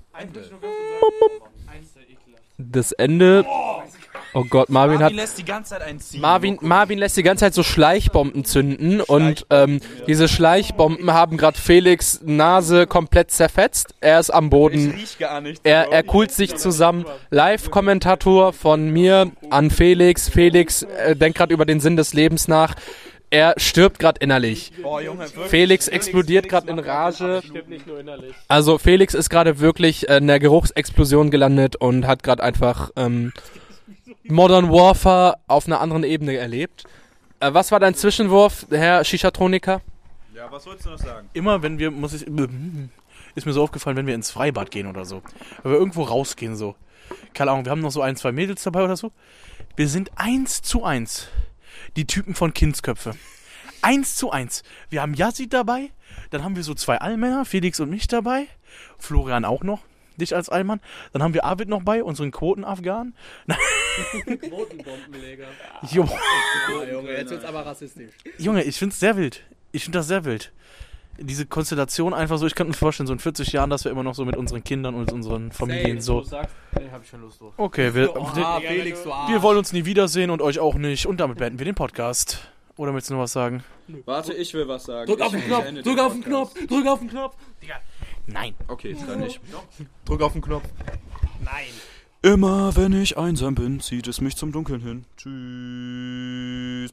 das Ende. Oh Gott, Marvin lässt die ganze Zeit einen ziehen. Marvin lässt die ganze Zeit so Schleichbomben zünden und diese Schleichbomben haben gerade Felix' Nase komplett zerfetzt. Er ist am Boden. Ich riech gar nichts. Er coolt sich zusammen. Live-Kommentator von mir an Felix. Felix denkt gerade über den Sinn des Lebens nach. Er stirbt gerade innerlich. Oh, Junge, wirklich. Felix explodiert gerade in Rage. Stimmt nicht nur innerlich. Also Felix ist gerade wirklich in der Geruchsexplosion gelandet und hat gerade einfach Modern Warfare auf einer anderen Ebene erlebt. Was war dein Zwischenwurf, Herr Shishatroniker? Ja, was wolltest du noch sagen? Immer wenn wir, ist mir so aufgefallen, wenn wir ins Freibad gehen oder so. Wenn wir irgendwo rausgehen so. Keine Ahnung, wir haben noch so 1, 2 Mädels dabei oder so. Wir sind 1:1. Die Typen von Kindsköpfe. 1:1. Wir haben Yazid dabei, dann haben wir so 2 Allmänner, Felix und mich dabei. Florian auch noch, dich als Allmann. Dann haben wir Arvid noch bei, unseren Quoten-Afghanen. Quotenbombenleger. Jo. Junge, jetzt wird's aber rassistisch. Junge, ich find's sehr wild. Ich find das sehr wild. Diese Konstellation einfach so, ich kann mir vorstellen, so in 40 Jahren, dass wir immer noch so mit unseren Kindern und unseren Familien so. Nee, hab ich schon Lust drauf. Okay, Felix, du Arsch. wir wollen uns nie wiedersehen und euch auch nicht. Und damit beenden wir den Podcast. Oder willst du noch was sagen? Warte, ich will was sagen. Drück auf den Knopf, drück auf den Knopf, drück auf den Knopf. Digga. Nein. Okay, dann nicht. Drück auf den Knopf. Nein. Immer wenn ich einsam bin, zieht es mich zum Dunkeln hin. Tschüss.